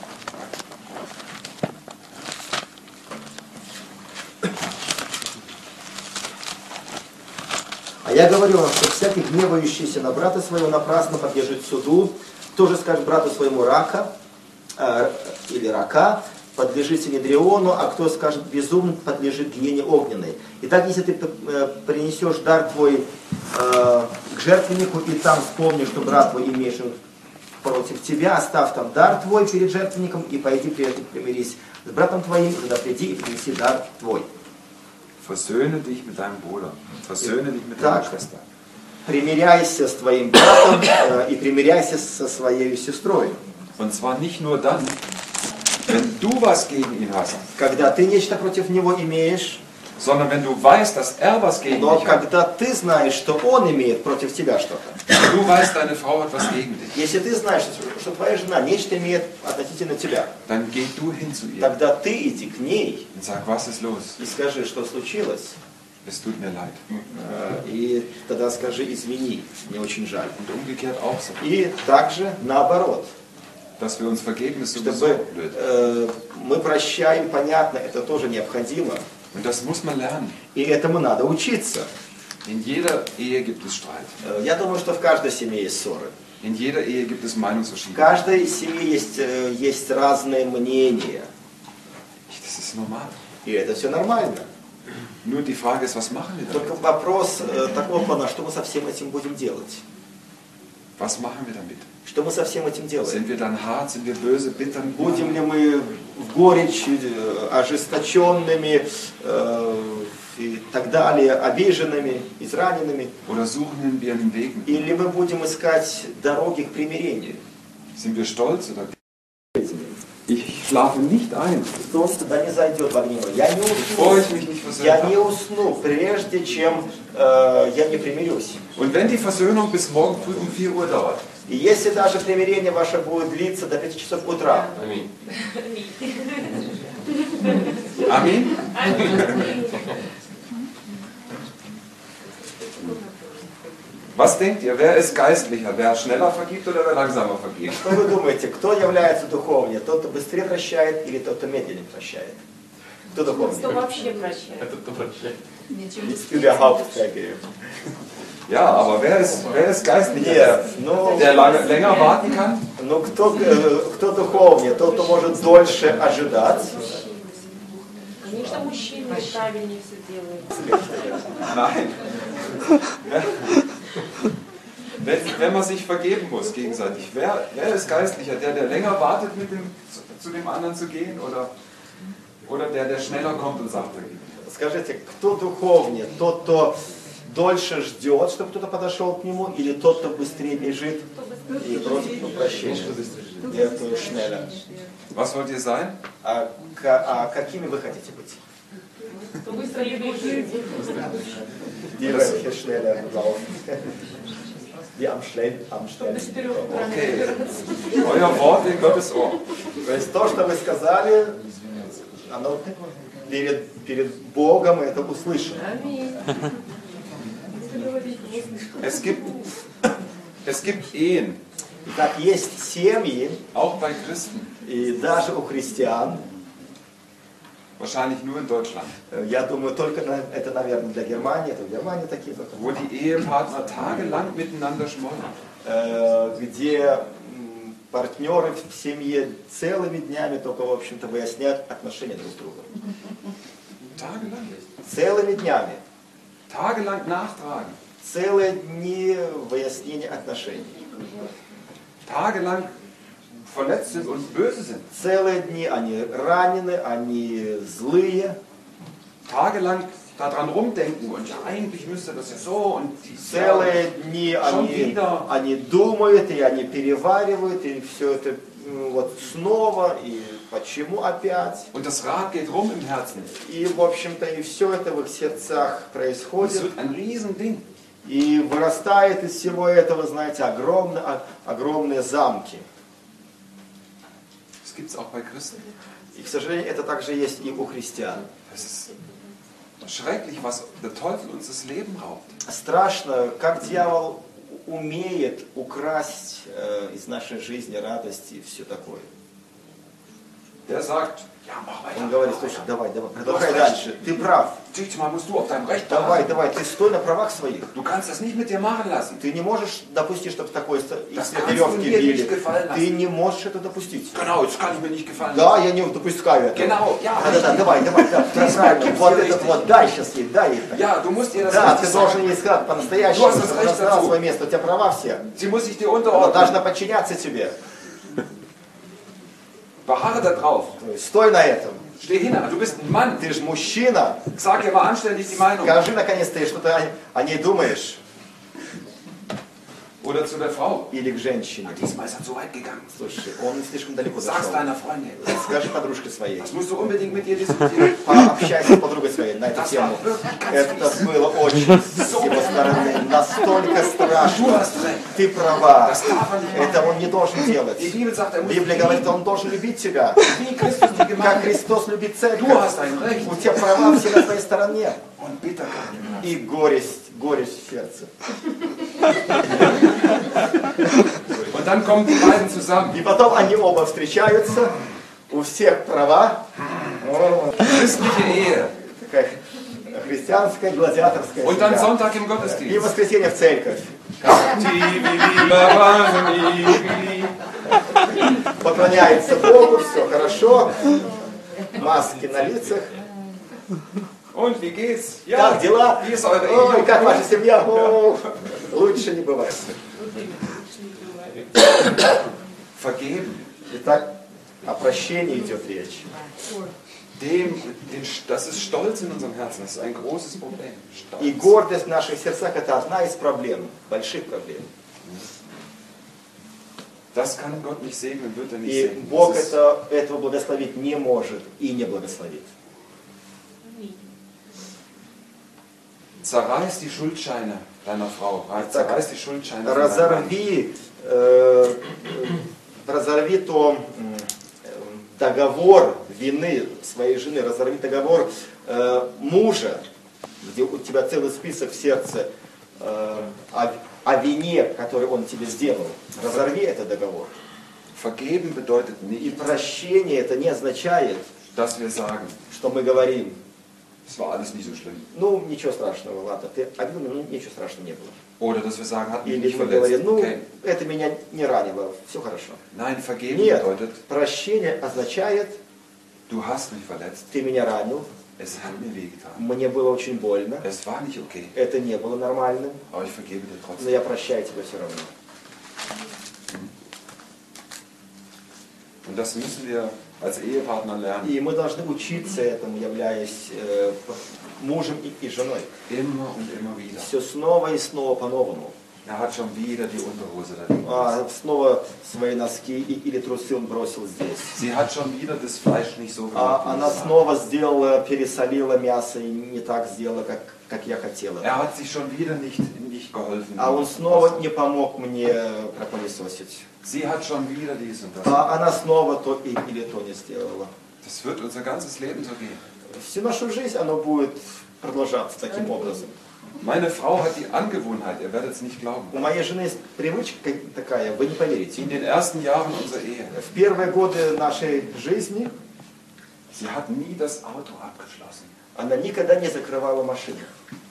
А я говорю вам, что всякий гневающийся на брата своего напрасно подлежит суду. Кто же скажет брату своему рака или рака, подлежит синедриону, а кто скажет безумно, подлежит гиене огненной. Итак, если ты принесешь дар твой к жертвеннику и там вспомнишь, что брат твой имеешь против тебя, оставь там дар твой перед жертвенником и пойди прежде примирись с братом твоим, тогда приди и принеси дар твой. Versöhne dich mit deinem Bruder. Versöhne dich mit deiner Schwester. Примиряйся с твоим братом и примиряйся со своей сестрой. Und zwar nicht nur dann, wenn du was gegen ihn hast, когда ты нечто против него имеешь, sondern wenn du weißt, dass er was gegen но dich hat. когда ты знаешь, что он имеет против тебя что-то. Du weißt, deine Frau hat was gegen dich. Если ты знаешь, что твоя жена нечто имеет относительно тебя, Dann geh du hin zu ihr тогда ты иди к ней und sag, was ist los? и скажи, что случилось. Es tut mir leid. И тогда скажи, извини, мне очень жаль. Und umgekehrt auch so. И также наоборот, Dass wir uns vergeben, ist sowieso чтобы blöd. мы прощаем, понятно, это тоже необходимо. Und das muss man lernen. И этому надо учиться. In jeder Ehe gibt es Streit. Я думаю, что в каждой семье есть ссоры. In jeder Ehe gibt es В Meinungsverschiedenheiten. каждой семье есть разные мнения. Das ist normal. И это все нормально. Nur die Frage ist, was machen wir Только damit? вопрос такого плана, что мы со всем этим будем делать? Was machen wir damit? Что мы со всем этим делаем? Sind wir dann hart, sind wir böse, bitter? Будем ли мы в горечь, ожесточенными и так далее, обиженными, израненными? Oder suchen wir einen Weg? Или мы будем искать дороги к примирению? Sind wir stolz oder? Ich schlafe nicht ein, Солнце туда не зайдет в огне. Я не bevor ich усну. mich nicht versöhnt Я не habe. усну, прежде чем я не примирюсь. Und wenn die Versöhnung bis morgen früh um 4 Uhr dauert, И если даже примирение ваше будет длиться до 5 часов утра, Amen? Was denkt ihr, wer ist geistlicher? Wer schneller vergibt oder wer langsamer vergibt? что вы думаете, кто является духовнее? Тот, кто быстрее прощает или тот, кто медленнее прощает? Кто Кто духовнее? вообще прощает? Überhaupt vergeben. Ja, aber wer ist geistlicher? Нет, ну, Der länger warten kann? ну кто духовнее? Тот, кто может дольше ожидать. Конечно, мужчины правильнее все делают. Nein. Wenn man sich vergeben muss gegenseitig, wer ist geistlicher? Der länger wartet, zu dem anderen zu gehen? Oder der schneller kommt und sagt, vergib mir? Скажите, кто духовнее? Тот, кто дольше ждет, чтобы кто-то подошел к нему, или тот, кто быстрее бежит и просит прощения? Der, кто schneller. Was wollt ihr sein? А какими вы хотите быть? Кто быстрее бежит. Die welche schneller laufen. Die am schnellsten. Okay. Euer Wort in Gottes Ohr. То есть то, что вы сказали, оно перед Богом это услышано. Аминь. Es gibt Ehen, Итак, есть семьи, auch bei Christen, и даже у христиан, wahrscheinlich nur in Deutschland, я думаю, только это, наверное, для Германии, это в Германии такие только, wo die Ehepartner tagelang miteinander schmollen. где партнеры в семье целыми днями только, в общем-то, выясняют отношения друг с другом. Tagelang. Целыми днями. Tagelang nachtragen. Целые дни выяснения отношений. Tagelang verletzt sind und böse sind. Целые дни они ранены, они злые. Tagelang daran rumdenken und ja, eigentlich müsste das ja so und die Целые дни они думают, и они переваривают, и все это вот снова, и почему опять. und das Rad geht rum im Herzen. И, в общем-то, и все это в их сердцах Es происходит. wird ein Riesending. И вырастает из всего этого, знаете, огромные замки. Das gibt es auch bei Christen. И, к сожалению, это также есть и у христиан. Es ist schrecklich, was der Teufel uns das Leben raubt. Страшно, как дьявол умеет украсть из нашей жизни радость и все такое. Der sagt, ja, mach weiter. Он говорит, слушай, давай, продолжай дальше. Ты прав. Diesmal musst du auf deinem Recht Давай, beharren. ты стой на правах своих. Du kannst das nicht mit dir machen lassen. Ты не можешь допустить, чтобы такое их Das с kannst du веревки mir били. nicht gefallen lassen. Ты не можешь это допустить. Genau, das kann ich mir nicht gefallen Да, lassen. я не допускаю этого. Genau, ja, Да, richtig. давай, да, правильно. Вот этот вот, дай сейчас ей, дай ей. Ja, du musst ihr das Да, richtig ты должен sagen. ей сказать по-настоящему, Du hast das чтобы Recht она знала dazu. свое место. У тебя права все. Sie muss sich dir Она unterordnen. должна подчиняться тебе. Beharre da drauf. То есть стой на этом. Steh hin, du bist ein Mann. Ты же мужчина. Sag ihr mal anständig die Meinung. Скажи наконец ты что-то о ней думаешь. Oder zu der Frau. Или к женщине. Diesmal ist er zu weit gegangen. Слушай, он слишком далеко Sag's зашел. deiner Freundin. Скажи подружке своей. Das musst du unbedingt mit ihr diskutieren. Пообщайся с подругой своей на эту тему. Это было очень с его стороны настолько страшно. Ты права. Это он не должен делать. Die Bibel sagt, er muss Библия говорит, он должен любить тебя. wie Christus die Gemeinde. Как Христос любит Du церковь. hast ein Recht. У тебя права все на твоей стороне. Und Bitterkeit im Herzen. И горесть в сердце. Und dann kommen die beiden zusammen. И потом они оба встречаются. У всех права. Christliche Ehe. Такая христианская гладиаторская Und dann семья. Sonntag im И Gottesdienst. воскресенье в церковь. Поклоняется Богу, все хорошо. Маски на лицах. Und wie geht's? Как дела? Wie ist eure Ой, Ehe? как ваша семья? О, лучше не бывает. Vergeben. Итак, о прощении идет речь. Das ist Stolz in unserem Herzen. Das ist ein großes Problem. И Stolz. гордость в наших сердцах это одна из проблем, больших проблем. Das kann Gott nicht segnen, wird er nicht И segnen. Бог Das ist, этого благословить не может и не благословит. zerreiß die Schuldscheine deiner Frau. Zerreiß die Schuldscheine von deinem Mann. Разорви то договор вины своей жены, разорви договор мужа, где у тебя целый список в сердце о вине, который он тебе сделал. Разорви этот договор. Vergeben bedeutet И nicht, прощение это не означает, dass wir sagen, что мы говорим, es war alles nicht so schlimm. ну ничего страшного, ладно, ты обидел, ну ничего страшного не было. Oder dass wir sagen, hat mich Или nicht мы verletzt. говорим, ну Okay. это меня не ранило, все хорошо. Nein, vergeben Нет, bedeutet, прощение означает, du hast mich verletzt, ты меня ранил, es hat mir wehgetan. мне было очень больно, Es war nicht okay, это не было нормальным, aber ich vergebe dir но trotzdem. я прощаю тебя все равно. Und das müssen wir als Ehepartner lernen. И мы должны учиться этому, являясь мужем и женой. Immer und immer wieder. Все снова и снова по-новому. Hat schon wieder die Unterhose da liegen. Снова свои носки или трусы он бросил здесь. Sie hat schon wieder das Fleisch nicht so gemacht, wie Она es war. снова сделала, пересолила мясо и не так сделала, как я хотела. Hat sich schon wieder nicht geholfen. Он снова не помог мне пропылесосить. Sie hat schon wieder dies und das. Она снова то или то не сделала. Das wird unser ganzes Leben so gehen. Всю нашу жизнь оно будет продолжаться таким образом. Meine Frau hat die Angewohnheit, ihr werdet es nicht glauben. У моей жены есть привычка такая, вы не поверите. In den ersten Jahren unserer Ehe, В первые годы нашей жизни sie hat nie das Auto abgeschlossen. она никогда не закрывала машину.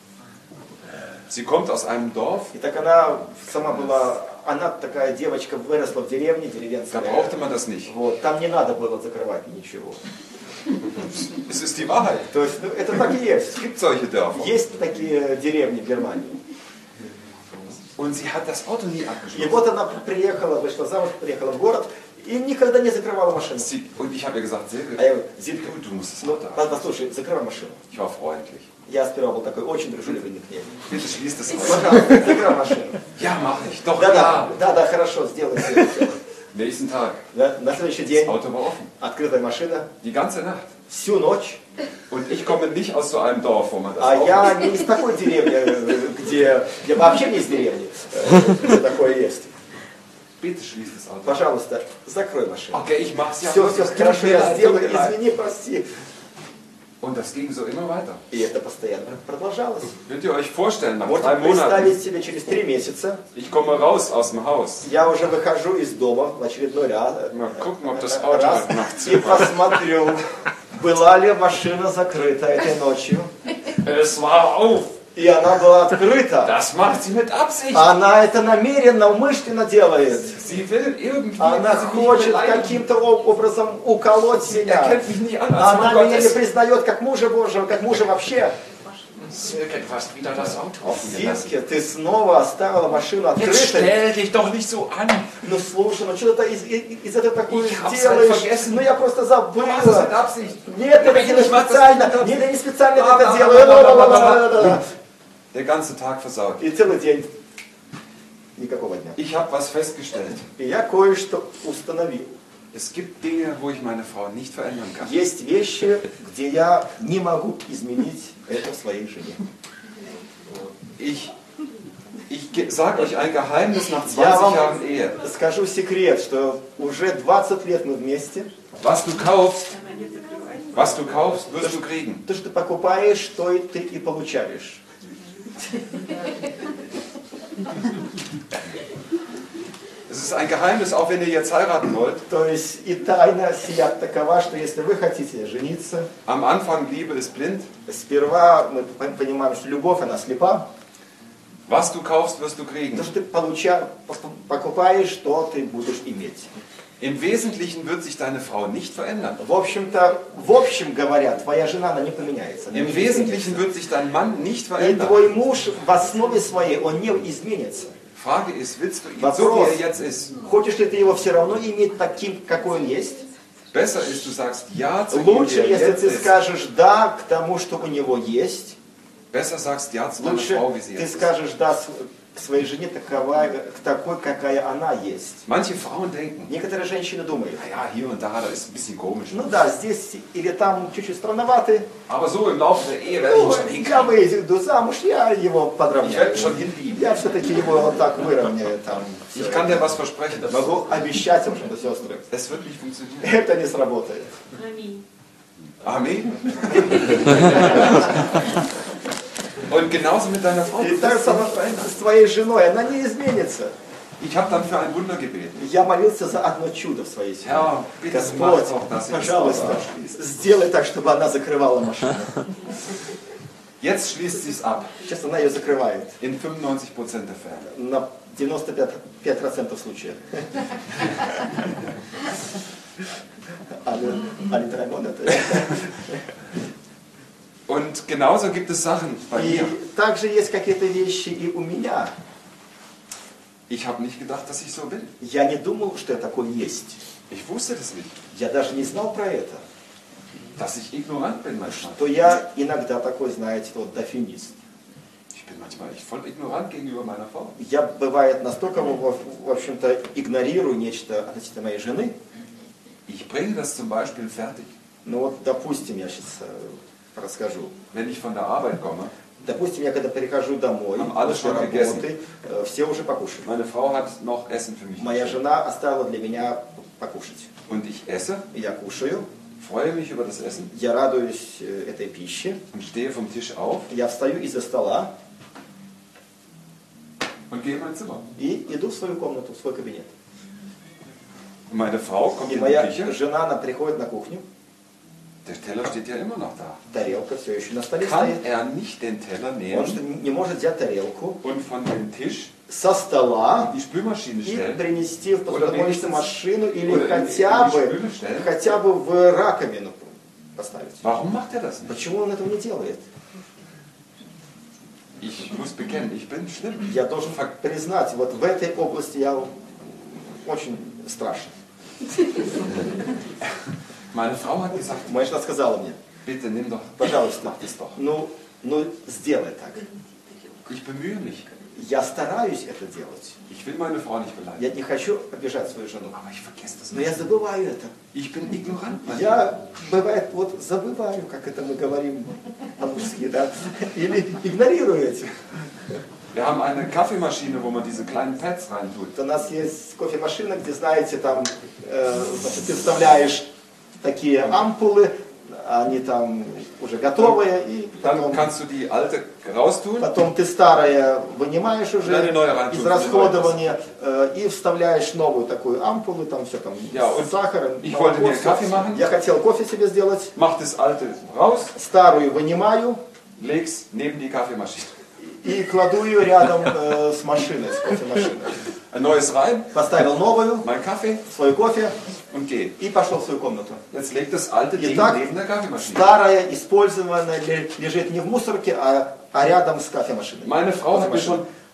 Sie kommt aus einem Dorf, И так она сама была, она такая девочка, выросла в деревне, da деревенская. brauchte man das nicht. Вот, там не надо было закрывать ничего. Es ist die Wahrheit. То есть, ну, это так и есть. Es gibt solche Dörfer. Есть такие деревни в Германии. Und sie hat das Auto nie И abgeschlossen. вот она приехала, вышла замуж, приехала в город и никогда не закрывала машину. Und ich habe ihr gesagt, Silke, А я говорю, Зилька, du musst das ну, Auto abschließen. послушай, закрывай машину. Ich war freundlich. Я сперва был такой очень дружелюбный к ней. Bitte schließ das Auto. Пожалуйста, закрывай машину. Ja, mach ich. Doch, Да, ja. хорошо, сделай. Nächsten Tag. Да, на следующий Das день Auto war offen. открытая машина, Die ganze Nacht. всю ночь. Und ich komme nicht aus so einem Dorf, wo man das А auch я macht. не из такой деревни, где вообще не из деревни, где такое есть. Bitte schließ das Auto. Пожалуйста, закрой машину. Okay, ich mach's ja. Все, wirklich. хорошо, Tut mir я leid, сделаю, tut mir leid. извини, прости. Und das ging so immer weiter. И это постоянно продолжалось. Könnt ihr euch vorstellen, nach 3 Можете Monaten, представить себе, через 3 месяца ich komme raus aus dem Haus. я уже выхожу из дома в очередной раз, Mal gucken, ob das Auto раз noch и zu war. посмотрю, была ли машина закрыта этой ночью. Es war auf. И она была открыта. Das macht sie mit Absicht. Она это намеренно, умышленно делает. Sie will irgendwie Она sie mich хочет beleidigen. каким-то образом уколоть меня. Erkennt mich nicht an als Mann Она меня не Gottes. признает как мужа Божьего, как мужа вообще. Silke, du hast wieder das Auto offen gelassen. Сински, ты снова оставила машину Jetzt открытой. stell dich doch nicht so an. Ну слушай, ну что ты из этого такое Ich hab's делаешь? halt vergessen. Ну я просто Du machst das mit забыла. Absicht. Нет, это Nein, не ich mach das специально. nicht. Нет, я не специально это Ла-ла-ла-ла-ла-ла-ла. делаю. Der ganze Tag versaut. И целый день никакого дня. Ich habe was festgestellt. И я кое-что установил. Es gibt Dinge, wo ich meine Frau nicht verändern kann. Есть вещи, где я не могу изменить это в своей жене. Ich sage euch ein Geheimnis nach 20 Я вам Jahren Ehe. скажу секрет, что уже 20 лет мы вместе. Was du kaufst, wirst du kriegen. То, что ты покупаешь, то и ты и получаешь. Es ist ein Geheimnis, auch wenn ihr jetzt heiraten wollt. То есть и тайна сия такова, что если вы хотите жениться, Am Anfang Liebe ist blind. сперва мы понимаем, что любовь, она слепа. Was du kaufst, wirst du kriegen. То, что ты покупаешь, то ты будешь иметь. Im Wesentlichen wird sich deine Frau nicht verändern. В общем говоря, твоя жена, она не поменяется. Она Im не Wesentlichen изменится. wird sich dein Mann nicht И verändern. твой муж в основе своей, он не изменится. Frage ist, willst du ihn so Вопрос, wie er jetzt ist? хочешь ли ты его все равно иметь таким, какой он есть? Besser ist, du sagst Ja zu ihm, Лучше, wie er если jetzt ты ist. скажешь «да» к тому, что у него есть. Besser sagst Ja zu deiner Лучше Frau, wie sie ты jetzt ist. скажешь «да» к своей жене такой, какая она есть. Manche Frauen denken, Некоторые женщины думают, naja, hier und da, da ist ein bisschen komisch. ну да, здесь или там чуть-чуть странноваты, Aber so im Laufe der Ehe werde ich ну, ihn schon я hinkriegen. выйду замуж, я его Ich подравняю. werde ihn schon hinbiegen. Я все-таки его вот так выровняю там. Ich kann dir was versprechen. Могу обещать вам, что сестры, Es wird nicht funktionieren. это не сработает. Аминь. Amen. Und genauso mit deiner Frau. И Du так wirst само dich nicht verändern. с твоей женой, она не изменится. Ich habe dann für ein Wunder gebeten. Я молился за одно чудо в своей семье. Herr, bitte mach Господь, doch, dass sie das пожалуйста, Auto abschließt. сделай так, чтобы она закрывала машину. Jetzt schließt sie es ab. Сейчас она ее закрывает. In 95% der Fälle. На 95% случаев. Алитрамон это. Und genauso gibt es Sachen bei И mir. также есть какие-то вещи и у меня. Ich habe nicht gedacht, dass ich so bin. Я не думал, что я такой есть. Ich wusste das nicht. Я даже не знал про это. Dass ich ignorant bin manchmal. То я иногда такой, знаете, вот дофинист. Ich bin manchmal voll ignorant gegenüber meiner Frau. Я, бывает, настолько, в общем-то, игнорирую нечто относительно моей жены. Ich bringe das zum Beispiel fertig. Ну вот, допустим, я сейчас расскажу. Wenn ich von der Arbeit komme, Допустим, я когда прихожу домой, Haben alle после schon работы, все уже покушали. meine Frau hat noch Essen für mich. Моя жена оставила для меня покушать. Und ich esse, Я кушаю, freue mich über das Essen я радуюсь этой пище, und stehe vom Tisch auf я встаю из-за стола und gehe in mein Zimmer. и иду в свою комнату, в свой кабинет. Und meine Frau kommt И in die моя Küche, жена, она приходит на кухню, der Teller steht ja immer noch da. тарелка все еще на столе Kann стоит. er nicht den Teller Он что, nehmen не может взять тарелку und von dem Tisch со стола in die Spülmaschine и stellen? принести в Oder посудомоечную wenigstens- машину или oder in хотя die бы, Spüle stellen? хотя бы в раковину поставить. Warum macht er das nicht? Почему он этого не делает? Ich muss bekennen, ich bin schlimm. Я должен признать, вот в этой области я очень страшен. Meine Frau hat gesagt, Моя жена сказала мне, bitte nimm doch, пожалуйста, mach das doch. ну сделай так. Ich bemühe mich. Я стараюсь это делать. Ich will meine Frau nicht beleidigen. Я не хочу обижать свою жену. Aber ich vergesse das Но nicht. я забываю это. Ich bin ignorant manchmal. Я, бывает, вот забываю, как это мы говорим по-русски, да, или игнорирую это. Wir haben eine Kaffeemaschine, wo man diese kleinen Pads reintut. У нас есть кофемашина, где, знаете, там, значит, ты вставляешь такие ампулы, они там уже готовые, и Dann kannst du die alte raustun. потом ты старое вынимаешь уже Да, не новое reintun, из не расходования и вставляешь новую такую ампулу, там все там Ja, с und сахаром, ich молоко, wollte mir всё. Kaffee machen. Я хотел кофе себе сделать, Mach das alte raus, старую вынимаю leg's neben die Kaffeemaschine. и кладу ее рядом с машиной, с кофемашиной. Ein neues rein, Поставил новую, mein Kaffee свой кофе und geh. и пошел в свою комнату. Jetzt leg das alte Ding Итак, neben der Kaffeemaschine. старое, использованное лежит не в мусорке, а рядом с кофемашиной. Meine Frau hat mir schon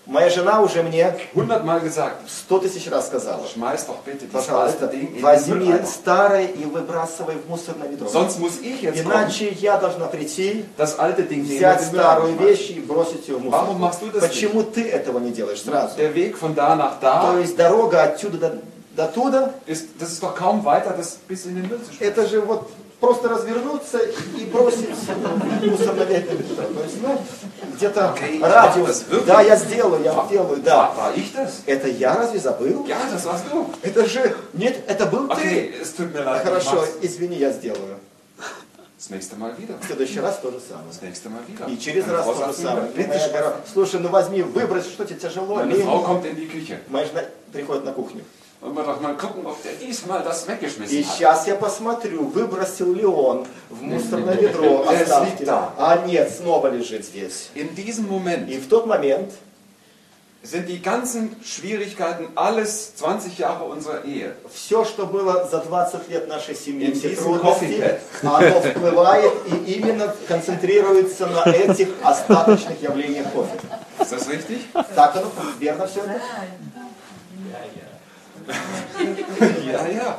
Моя жена уже мне 100-mal gesagt, 100 000 раз сказала. schmeiß doch bitte dieses alte Пожалуйста, Ding in den возьми Mülleimer. старое и выбрасывай в мусорное ведро. Sonst muss ich jetzt kommen, Иначе я должна прийти, das alte Ding nehmen взять und in den старую Mülleimer schmeißen. вещь и бросить ее в мусор. Warum machst du das Почему ты этого не делаешь сразу? Der Weg von da nach То da, есть дорога отсюда до туда, das ist doch kaum weiter, das bis in den Müll zu schmeißen. это же вот просто развернуться и бросить в мусорное ведро. То есть, ну, где-то Okay, радиус. ich mach das wirklich. Да, я сделаю, да. War ich das? Это я разве забыл? Ja, das warst du. Это же, нет, это был Okay, ты. es tut mir leid, ich Хорошо, mach's. извини, я сделаю. Das nächste Mal wieder. В следующий раз то же самое. Das nächste Mal wieder. И через Meine раз Frau то же sagt mir, самое. bitte Моя schmeiß. говорит, слушай, ну возьми, выбрось, что тебе тяжело. Meine лень. Frau kommt in die Küche. Моя жена приходит на кухню. Und wir doch mal gucken, ob der diesmal das И weggeschmissen hat. сейчас я посмотрю, выбросил ли он в мусорное ведро Es остатки. liegt da. А нет, снова лежит здесь. In diesem Moment И в тот момент sind die ganzen Schwierigkeiten, alles 20 Jahre unserer Ehe, все, что было за 20 лет нашей семьи, In все diesem трудности, coffee оно всплывает и именно концентрируется на этих остаточных явлениях кофе. ist das richtig? Так оно, верно все это? Ja, ja.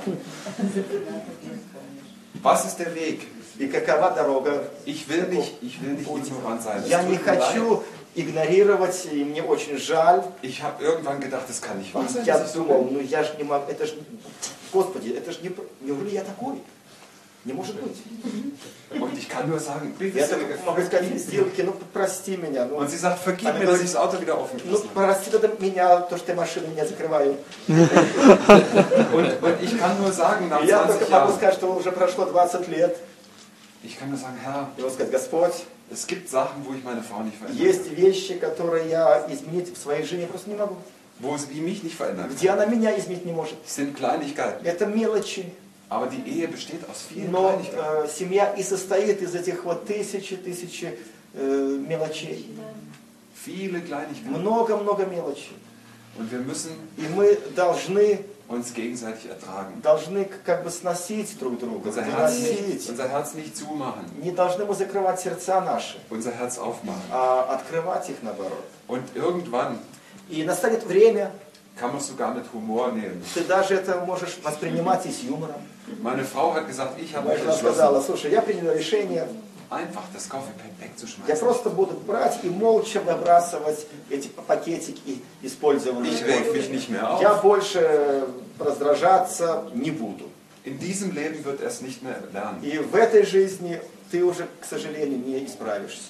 Was ist der Weg? И какова дорога? Ich will nicht ignorant sein. Es Я tut не mir leid. хочу игнорировать, и мне очень жаль. Ich habe irgendwann gedacht, das kann nicht wahr sein. Я dass ich so думал, bin. ну я же не могу, это же, Господи, это же не, неужели я такой? Не может быть. Und ich kann nur sagen, bitte Я sehr только могу сказать, сделки, ну прости меня. Ну, Und sie sagt, vergib mir, dass ich das Auto wieder offen ну gelassen прости тогда меня, то, что я машину не закрываю. habe. Und ich kann nur sagen, nach Я 20 только могу Jahren, сказать, что уже прошло 20 лет. ich kann nur sagen, Herr, И вот сказать, Господь, es gibt Sachen, wo ich meine Frau nicht verändern есть вещи, которые я изменить в своей жизни просто не могу. wo sie mich nicht verändern Где kann. она меня изменить не может. Es sind Kleinigkeiten. Это мелочи. Aber die Ehe besteht aus vielen Но Kleinigkeiten. семья и состоит из этих вот тысячи мелочей. Viele Kleinigkeiten. Много-много мелочей. Und wir müssen И мы должны uns gegenseitig ertragen. как бы сносить друг друга, выносить. Unser Herz nicht zumachen, Не должны мы закрывать сердца наши, unser Herz aufmachen. а открывать их наоборот. Und irgendwann И настанет время, kann man es sogar mit Humor nehmen. ты даже это можешь воспринимать и с юмором. Meine Frau hat gesagt, ich habe Моя mich жена сказала, entschlossen, слушай, я приняла решение, einfach das Kaffeepad я wegzuschmeißen. просто буду брать и молча выбрасывать эти пакетики использованные. Ich reg mich nicht mehr Я auf. больше раздражаться не буду. In diesem Leben wird er es nicht mehr lernen. И в этой жизни ты уже, к сожалению, не исправишься.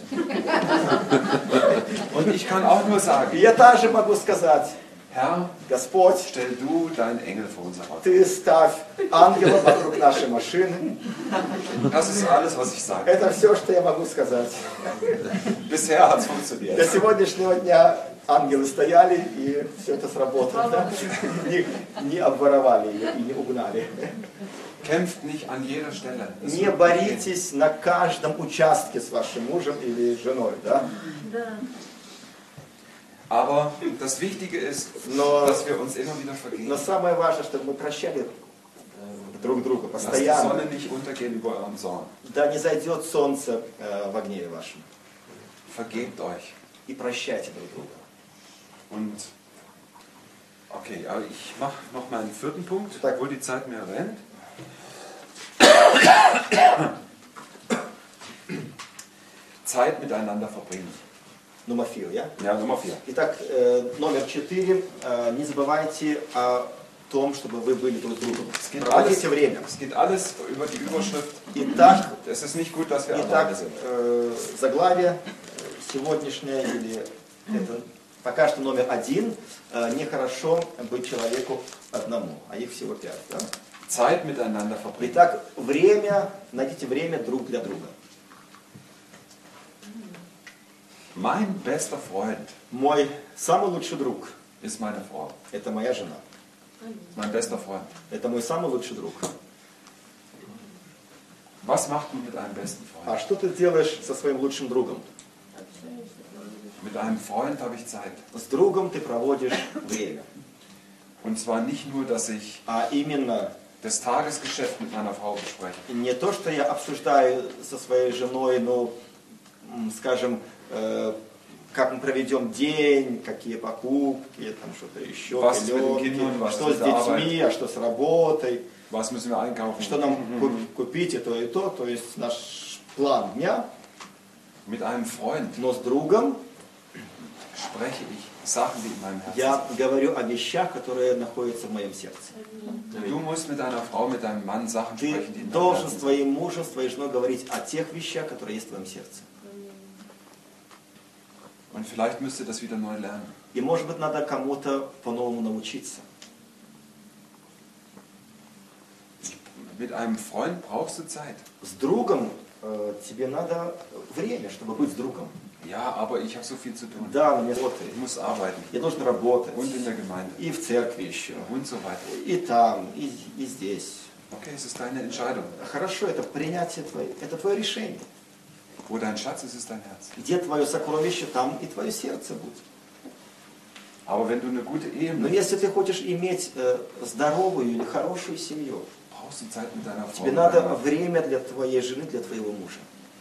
Und ich kann auch nur И sagen, я также могу сказать, Herr, Господь, stell du deinen Engel vor unser Auto. ты ставь ангела вокруг нашей машины. Das ist alles, was ich sage. Это все, что я могу сказать. Bisher hat es До funktioniert. сегодняшнего дня ангелы стояли, и все это сработало. Да? Не обворовали ее и не угнали. Kämpft nicht an jeder Stelle. Das Не wird nicht gehen. боритесь на каждом участке с вашим мужем или женой. Да? Aber das Wichtige ist, Но, dass wir uns immer wieder vergeben. но самое важное, чтобы мы прощали друг друга Lasst die постоянно. Sonne nicht untergehen über eurem Zorn. Да не зайдет солнце в гневе вашем. Vergebt euch. И прощайте друг друга. Und okay, aber ich mache noch mal einen vierten Punkt, Sag. obwohl die Zeit mir rennt. Zeit miteinander verbringen. Номер 4, я? Ja, Nummer 4. Итак, номер 4. Не забывайте о том, чтобы вы были друг с другом. Проводите время. Es geht alles über die Überschrift. Итак, Es ist nicht gut, dass wir alleine sind. заглавие сегодняшнее, или это пока что номер 1, нехорошо быть человеку одному, а их всего 5. Да? Zeit miteinander verbringen. Итак, время, найдите время друг для друга. Mein bester Freund Мой самый лучший друг ist meine Frau. – это моя жена. Mein bester Freund. Это мой самый лучший друг. Was macht man mit einem besten А Freund? что ты делаешь со своим лучшим другом? Mit einem Freund habe ich Zeit. С другом ты проводишь время. Und zwar nicht nur, dass ich А именно das Tagesgeschäft mit meiner Frau bespreche. не то, что я обсуждаю со своей женой, ну, скажем, как мы проведем день, какие покупки, там что-то еще, Was ist mit den Kindern, was что ist с mit der детьми, а что с работой, Was müssen wir einkaufen? что нам купить и то, то есть наш план дня. Mit einem Freund Но с другом spreche ich Sachen, die in meinem Herzen я sind. говорю о вещах, которые находятся в моем сердце. Du musst mit deiner Frau, mit deinem Mann Sachen Ты sprechen, die in deinem должен Herzen с sind. твоим мужем, с твоей женой говорить о тех вещах, которые есть в твоем сердце. Und vielleicht müsst ihr das wieder neu lernen. И может быть надо кому-то по-новому научиться. Mit einem Freund brauchst du Zeit. С другом тебе надо время, чтобы быть с другом. Ja, aber ich habe so viel zu tun. Да, но мне работает. Ich muss arbeiten. Я должен работать. Und in der Gemeinde. И в церкви еще. Und so weiter. И там, и здесь. Okay, es ist deine Entscheidung. Хорошо, это принятие твое, это твое решение. Wo dein Schatz ist, ist dein Herz. Где твое сокровище, там и твое сердце будет. Aber wenn du eine gute Ehe Но möchtest, если ты хочешь иметь здоровую или хорошую семью, brauchst du Zeit mit deiner Frau. тебе надо время для твоей жены, для твоего мужа.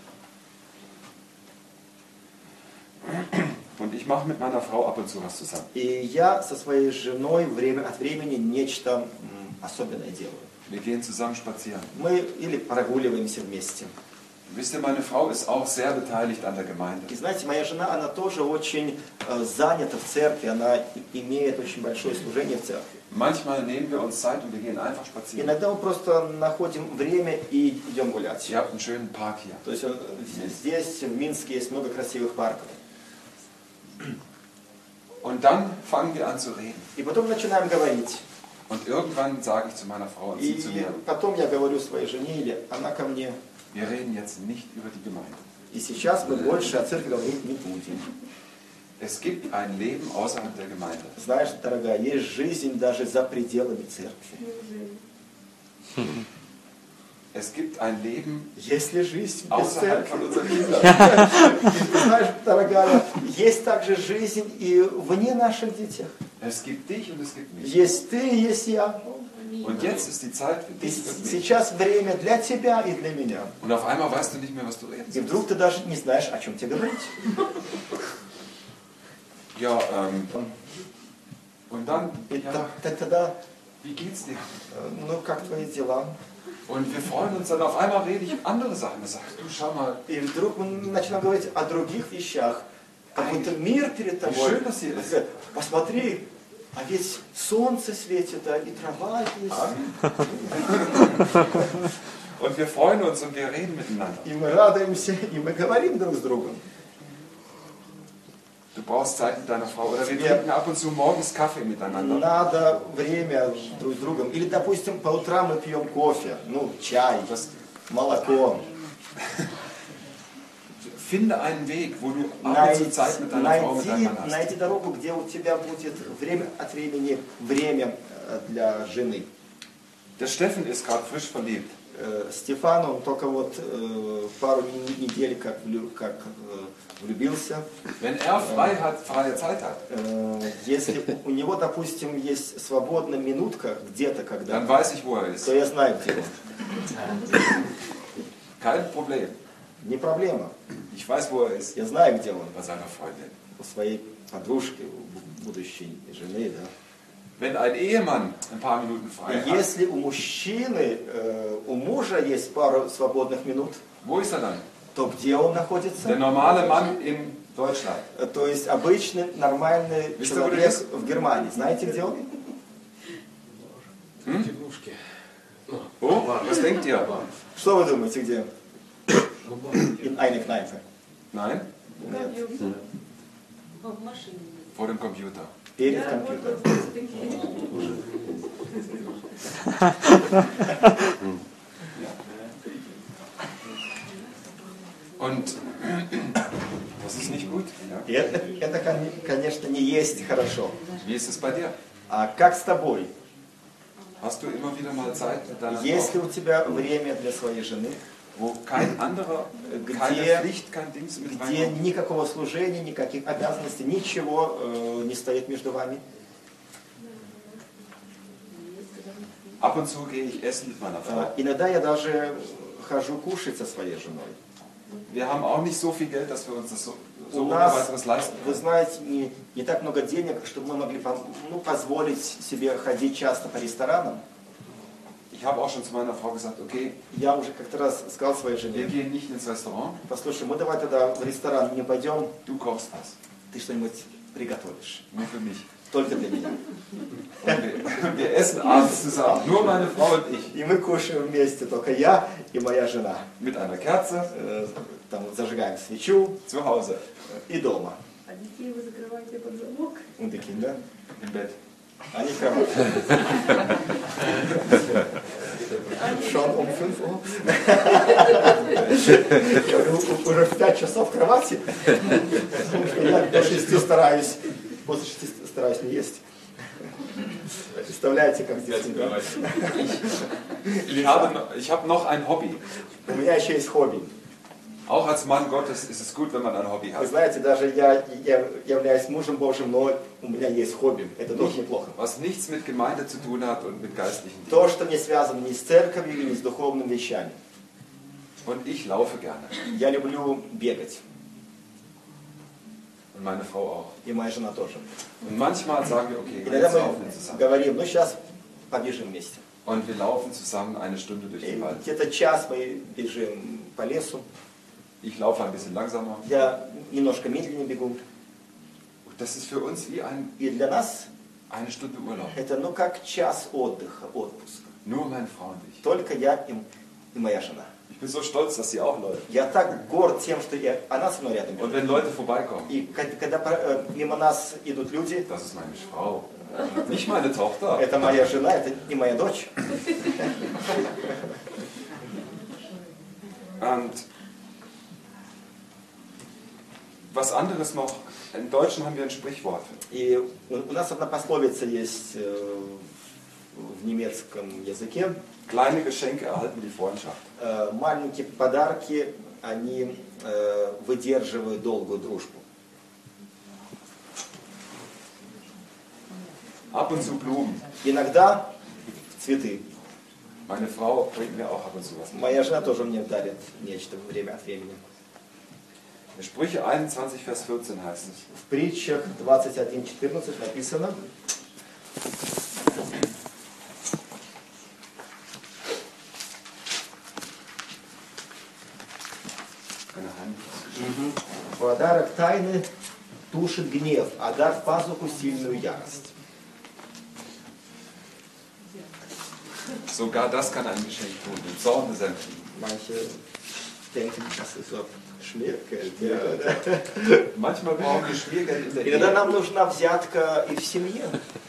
Und ich mache mit meiner Frau ab und zu was zusammen. И я со своей женой время от времени нечто особенное делаю. Wir gehen zusammen spazieren. Мы или прогуливаемся вместе. Wisst ihr, meine Frau ist auch sehr beteiligt an der Gemeinde. И знаете, моя жена, она тоже очень занята в церкви, она имеет очень большое служение в церкви. Manchmal nehmen wir uns Zeit und wir gehen einfach spazieren. Иногда мы просто находим время и идем гулять. Ihr habt einen schönen Park hier. То есть здесь, в Минске, есть много красивых парков. Und dann fangen wir an zu reden. И потом начинаем говорить. Und irgendwann sage ich zu meiner Frau und sie zu И mir, потом я говорю своей жене, или она ко мне. wir reden jetzt nicht über die Gemeinde. И сейчас мы больше о церкви говорить не будем. Es gibt ein Leben außerhalb der Gemeinde. Знаешь, дорогая, есть жизнь даже за пределами церкви. Es gibt ein Leben Есть ли жизнь без außerhalb церкви? von unseren Kindern. Ты знаешь, дорогая, есть также жизнь и вне наших детей. Es gibt dich und es gibt mich. Есть ты, есть я. Und jetzt ist die Zeit für И dich und mich. сейчас время для тебя и для меня. Und auf einmal weißt du nicht mehr, was du reden И sollst. вдруг ты даже не знаешь, о чем тебе говорить. Ja, und dann, И ja, тогда, wie geht's dir? ну как твои дела? Und wir freuen uns dann, auf einmal rede ich andere Sachen. Da sagst du, schau mal, И вдруг мы начинаем говорить о других вещах. Как будто мир перед тобой. Schön, dass hier ist. Посмотри, а ведь солнце светит, да, и трава есть. Und wir freuen uns und wir reden miteinander. И мы радуемся, и мы говорим друг с другом. Du brauchst Zeit mit deiner Frau. Oder wir trinken ab und zu morgens Kaffee miteinander. Надо время друг с другом. Или, допустим, по утрам мы пьем кофе, ну, чай, молоко. Finde einen Weg, wo du ab und zu Zeit mit deiner Frau, mit deinem Mann hast. Найди дорогу, где у тебя будет время от времени время для жены. Der Steffen ist gerade frisch verliebt. Стефан, он только вот пару недель как влюбился. Wenn er freie Zeit hat, Если у него, допустим, есть свободная минутка где-то, dann когда, weiß ich, wo er ist. то я знаю, где он. Kein Problem. Не проблема. Ich weiß, wo er ist. Я знаю, где он. Bei seiner Freundin. У своей подружки, у будущей жены, да. Wenn ein Ehemann ein paar Minuten frei И hat, если у мужчины, у мужа есть пару свободных минут, wo ist er dann? то где он Der находится? normale Mann in Deutschland. То есть обычный, нормальный Вы что, человек говорите? в Германии. Знаете, где он? Oh, was denkt ihr? Что вы думаете, где? In einer Kneipe. Nein? Нет. В машине. Vor dem Computer. Перед компьютером. Und das ist nicht gut. Ja? И это, конечно, не есть хорошо. Wie ist es bei dir? А как с тобой? Hast du immer wieder mal Zeit mit deiner Есть ли Frau, у тебя время для своей жены, wo kein anderer, keine где, Pflicht, kein Dings mit где reinkommt? никакого служения, никаких обязанностей, ничего не стоит между вами? Ab und zu gehe ich essen mit meiner Frau. Иногда я даже хожу кушать со своей женой. Wir haben auch nicht so viel Geld, dass wir uns das so so у ohne нас, weiteres leisten вы können. знаете, не так много денег, чтобы мы могли позволить себе ходить часто по ресторанам. Ich habe auch schon zu meiner Frau gesagt, okay, Я уже как-то раз сказал своей wir жене, gehen nicht ins Restaurant, послушай, мы давай тогда в ресторан не пойдем, du kochst was, ты что-нибудь приготовишь. nur für mich. Только для меня. Und wir essen abends zusammen, nur meine Frau und ich, И мы кушаем вместе, только я и моя жена. mit einer Kerze Там зажигаем свечу zu Hause и дома. А детей вы закрываете под замок? Мы такие, да? im Bett. Они в кровати. Schon um 5 Uhr. Я говорю, уже в 5 часов в кровати. Потому что я до 6 стараюсь, после 6 стараюсь не есть. Представляете, как здесь? Да? Ich habe noch ein Hobby. У меня еще есть хобби. Auch als Mann Gottes ist es gut, wenn man ein Hobby Вы hat. знаете, даже я являюсь мужем Божьим, но у меня есть хобби. Это тоже неплохо. Was nichts mit Gemeinde zu tun hat und mit geistlichen Dingen. То, что не связано ни с церковью, ни с духовными вещами. Und ich laufe gerne. Я люблю бегать. Und meine Frau auch. И моя жена тоже. Und manchmal sagen wir, okay, Иногда jetzt laufen wir мы zusammen. говорим, ну сейчас побежим вместе. Und wir laufen zusammen eine Stunde durch И den Wald. где-то час мы бежим по лесу. Ich laufe ein bisschen langsamer. Я немножко медленнее бегу. Und das ist für uns wie И для нас eine Stunde Urlaub. это ну как час отдыха, отпуска. Nur meine Frau und ich. Только я и моя жена. Ich bin so stolz, dass sie auch läuft. Я так горд тем, что она со мной рядом. Und wenn Leute vorbeikommen, И когда мимо нас идут люди, das ist meine Frau. Nicht meine Tochter. это моя жена, это не моя дочь. Und was anderes noch, im Deutschen haben wir ein Sprichwort. И у нас одна пословица есть в немецком языке. Kleine Geschenke erhalten die Freundschaft. Маленькие подарки, они выдерживают долгую дружбу. Ab und zu Blumen. Иногда цветы. Meine Frau bringt mir auch ab und zu was mit. Моя жена тоже мне дарит нечто время от времени. In Sprüche 21, Vers 14 heißt es. В притчах 21:14 написано: подарок тайны тушит гнев, а дар в пазуху сильную ярость. Sogar das kann ein Geschenk tun, den Zorn besänftigen. Manche denken, das ist so Schmiergeld. Ja. Manchmal brauchen wir Schmiergeld in der Иногда Ehe. нам нужна взятка и в семье.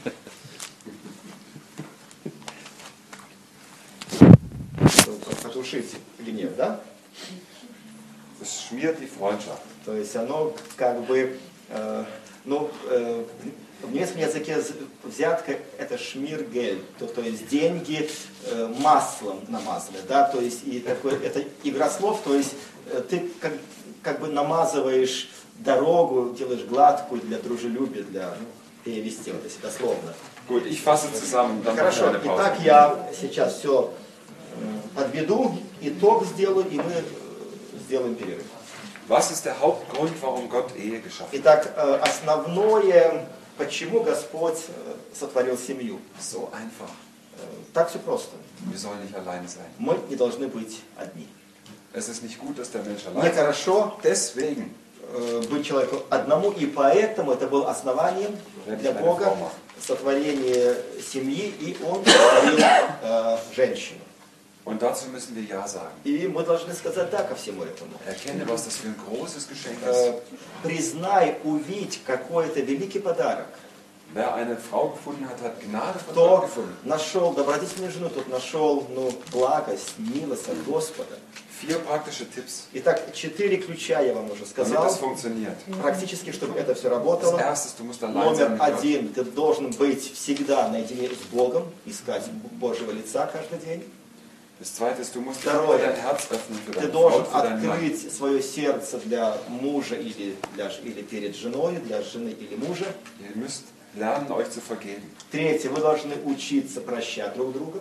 Чтобы потушить гнев, да? Es schmiert die Freundschaft. То есть оно как бы, в немецком языке взятка это шмиргель, то есть деньги маслом намазаны, да, то есть и такой, это игра слов, то есть ты как бы намазываешь дорогу, делаешь гладкую для дружелюбия, для перевести вот это дословно. Gut, ich fasse zusammen, dann machen wir Хорошо, eine Pause. итак, я сейчас все подведу, итог сделаю, и мы сделаем перерыв. Was ist der Hauptgrund, warum Gott Ehe geschaffen hat? Итак, основное, почему Господь сотворил семью. So einfach. Так все просто. Wir sollen nicht alleine sein. Мы не должны быть одни. Es ist nicht gut, dass der Mensch allein ist. Нехорошо Deswegen быть человеку одному, и поэтому это было основанием для Бога сотворения семьи, и Он сотворил женщину. Und dazu müssen wir Ja sagen. И мы должны сказать да ко всему этому. Erkenne, was das für ein großes Geschenk ist. Признай, увидь, какой это великий подарок. Wer eine Frau gefunden hat, hat Gnade von Gott Кто gefunden. нашел добродетельную жену, тот нашел благость, милость от Господа. 4 praktische Tipps, Итак, 4 ключа я вам уже damit сказал. das funktioniert. Практически, чтобы это все Das работало. erste, du musst allein sein Номер mit Gott. 1, ты должен быть всегда наедине с Богом, искать Божьего лица каждый день. Das zweite ist, du musst Второе. dein Herz öffnen für Ты deine Frau, должен für deinen Mann. открыть свое сердце для мужа или перед женой, для жены или мужа. Ihr müsst lernen, euch zu vergeben. Третье, вы должны учиться прощать друг друга.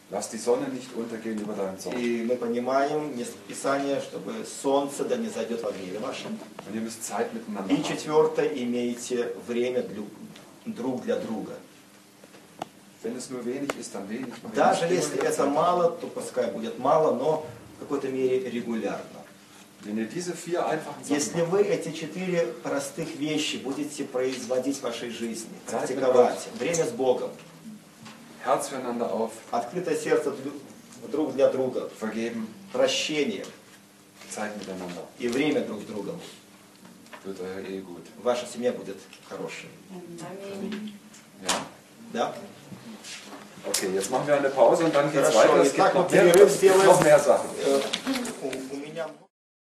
Lass die Sonne nicht untergehen über deinem Zorn. И мы понимаем место Писания, чтобы солнце да не зайдет во гневе вашем. Und ihr müsst Zeit miteinander И haben. четвертое, имейте время друг для друга. Wenn es nur wenig ist, dann wenig. Даже если это мало, то пускай будет мало, но в какой-то мере регулярно. Wenn ihr diese 4 einfachen Sachen Если macht, вы эти 4 простых вещи будете производить в вашей жизни, практиковать, время с Богом, Herz füreinander auf, открытое сердце друг для друга, vergeben, прощение Zeit miteinander, и время друг с другом, wird eure Ehe gut. ваша семья будет хорошей. Ja? Да? Okay, jetzt machen wir eine Pause und dann geht's Хорошо, weiter. Es итак, gibt мы перерыв сделаем. noch mehr Sachen. У меня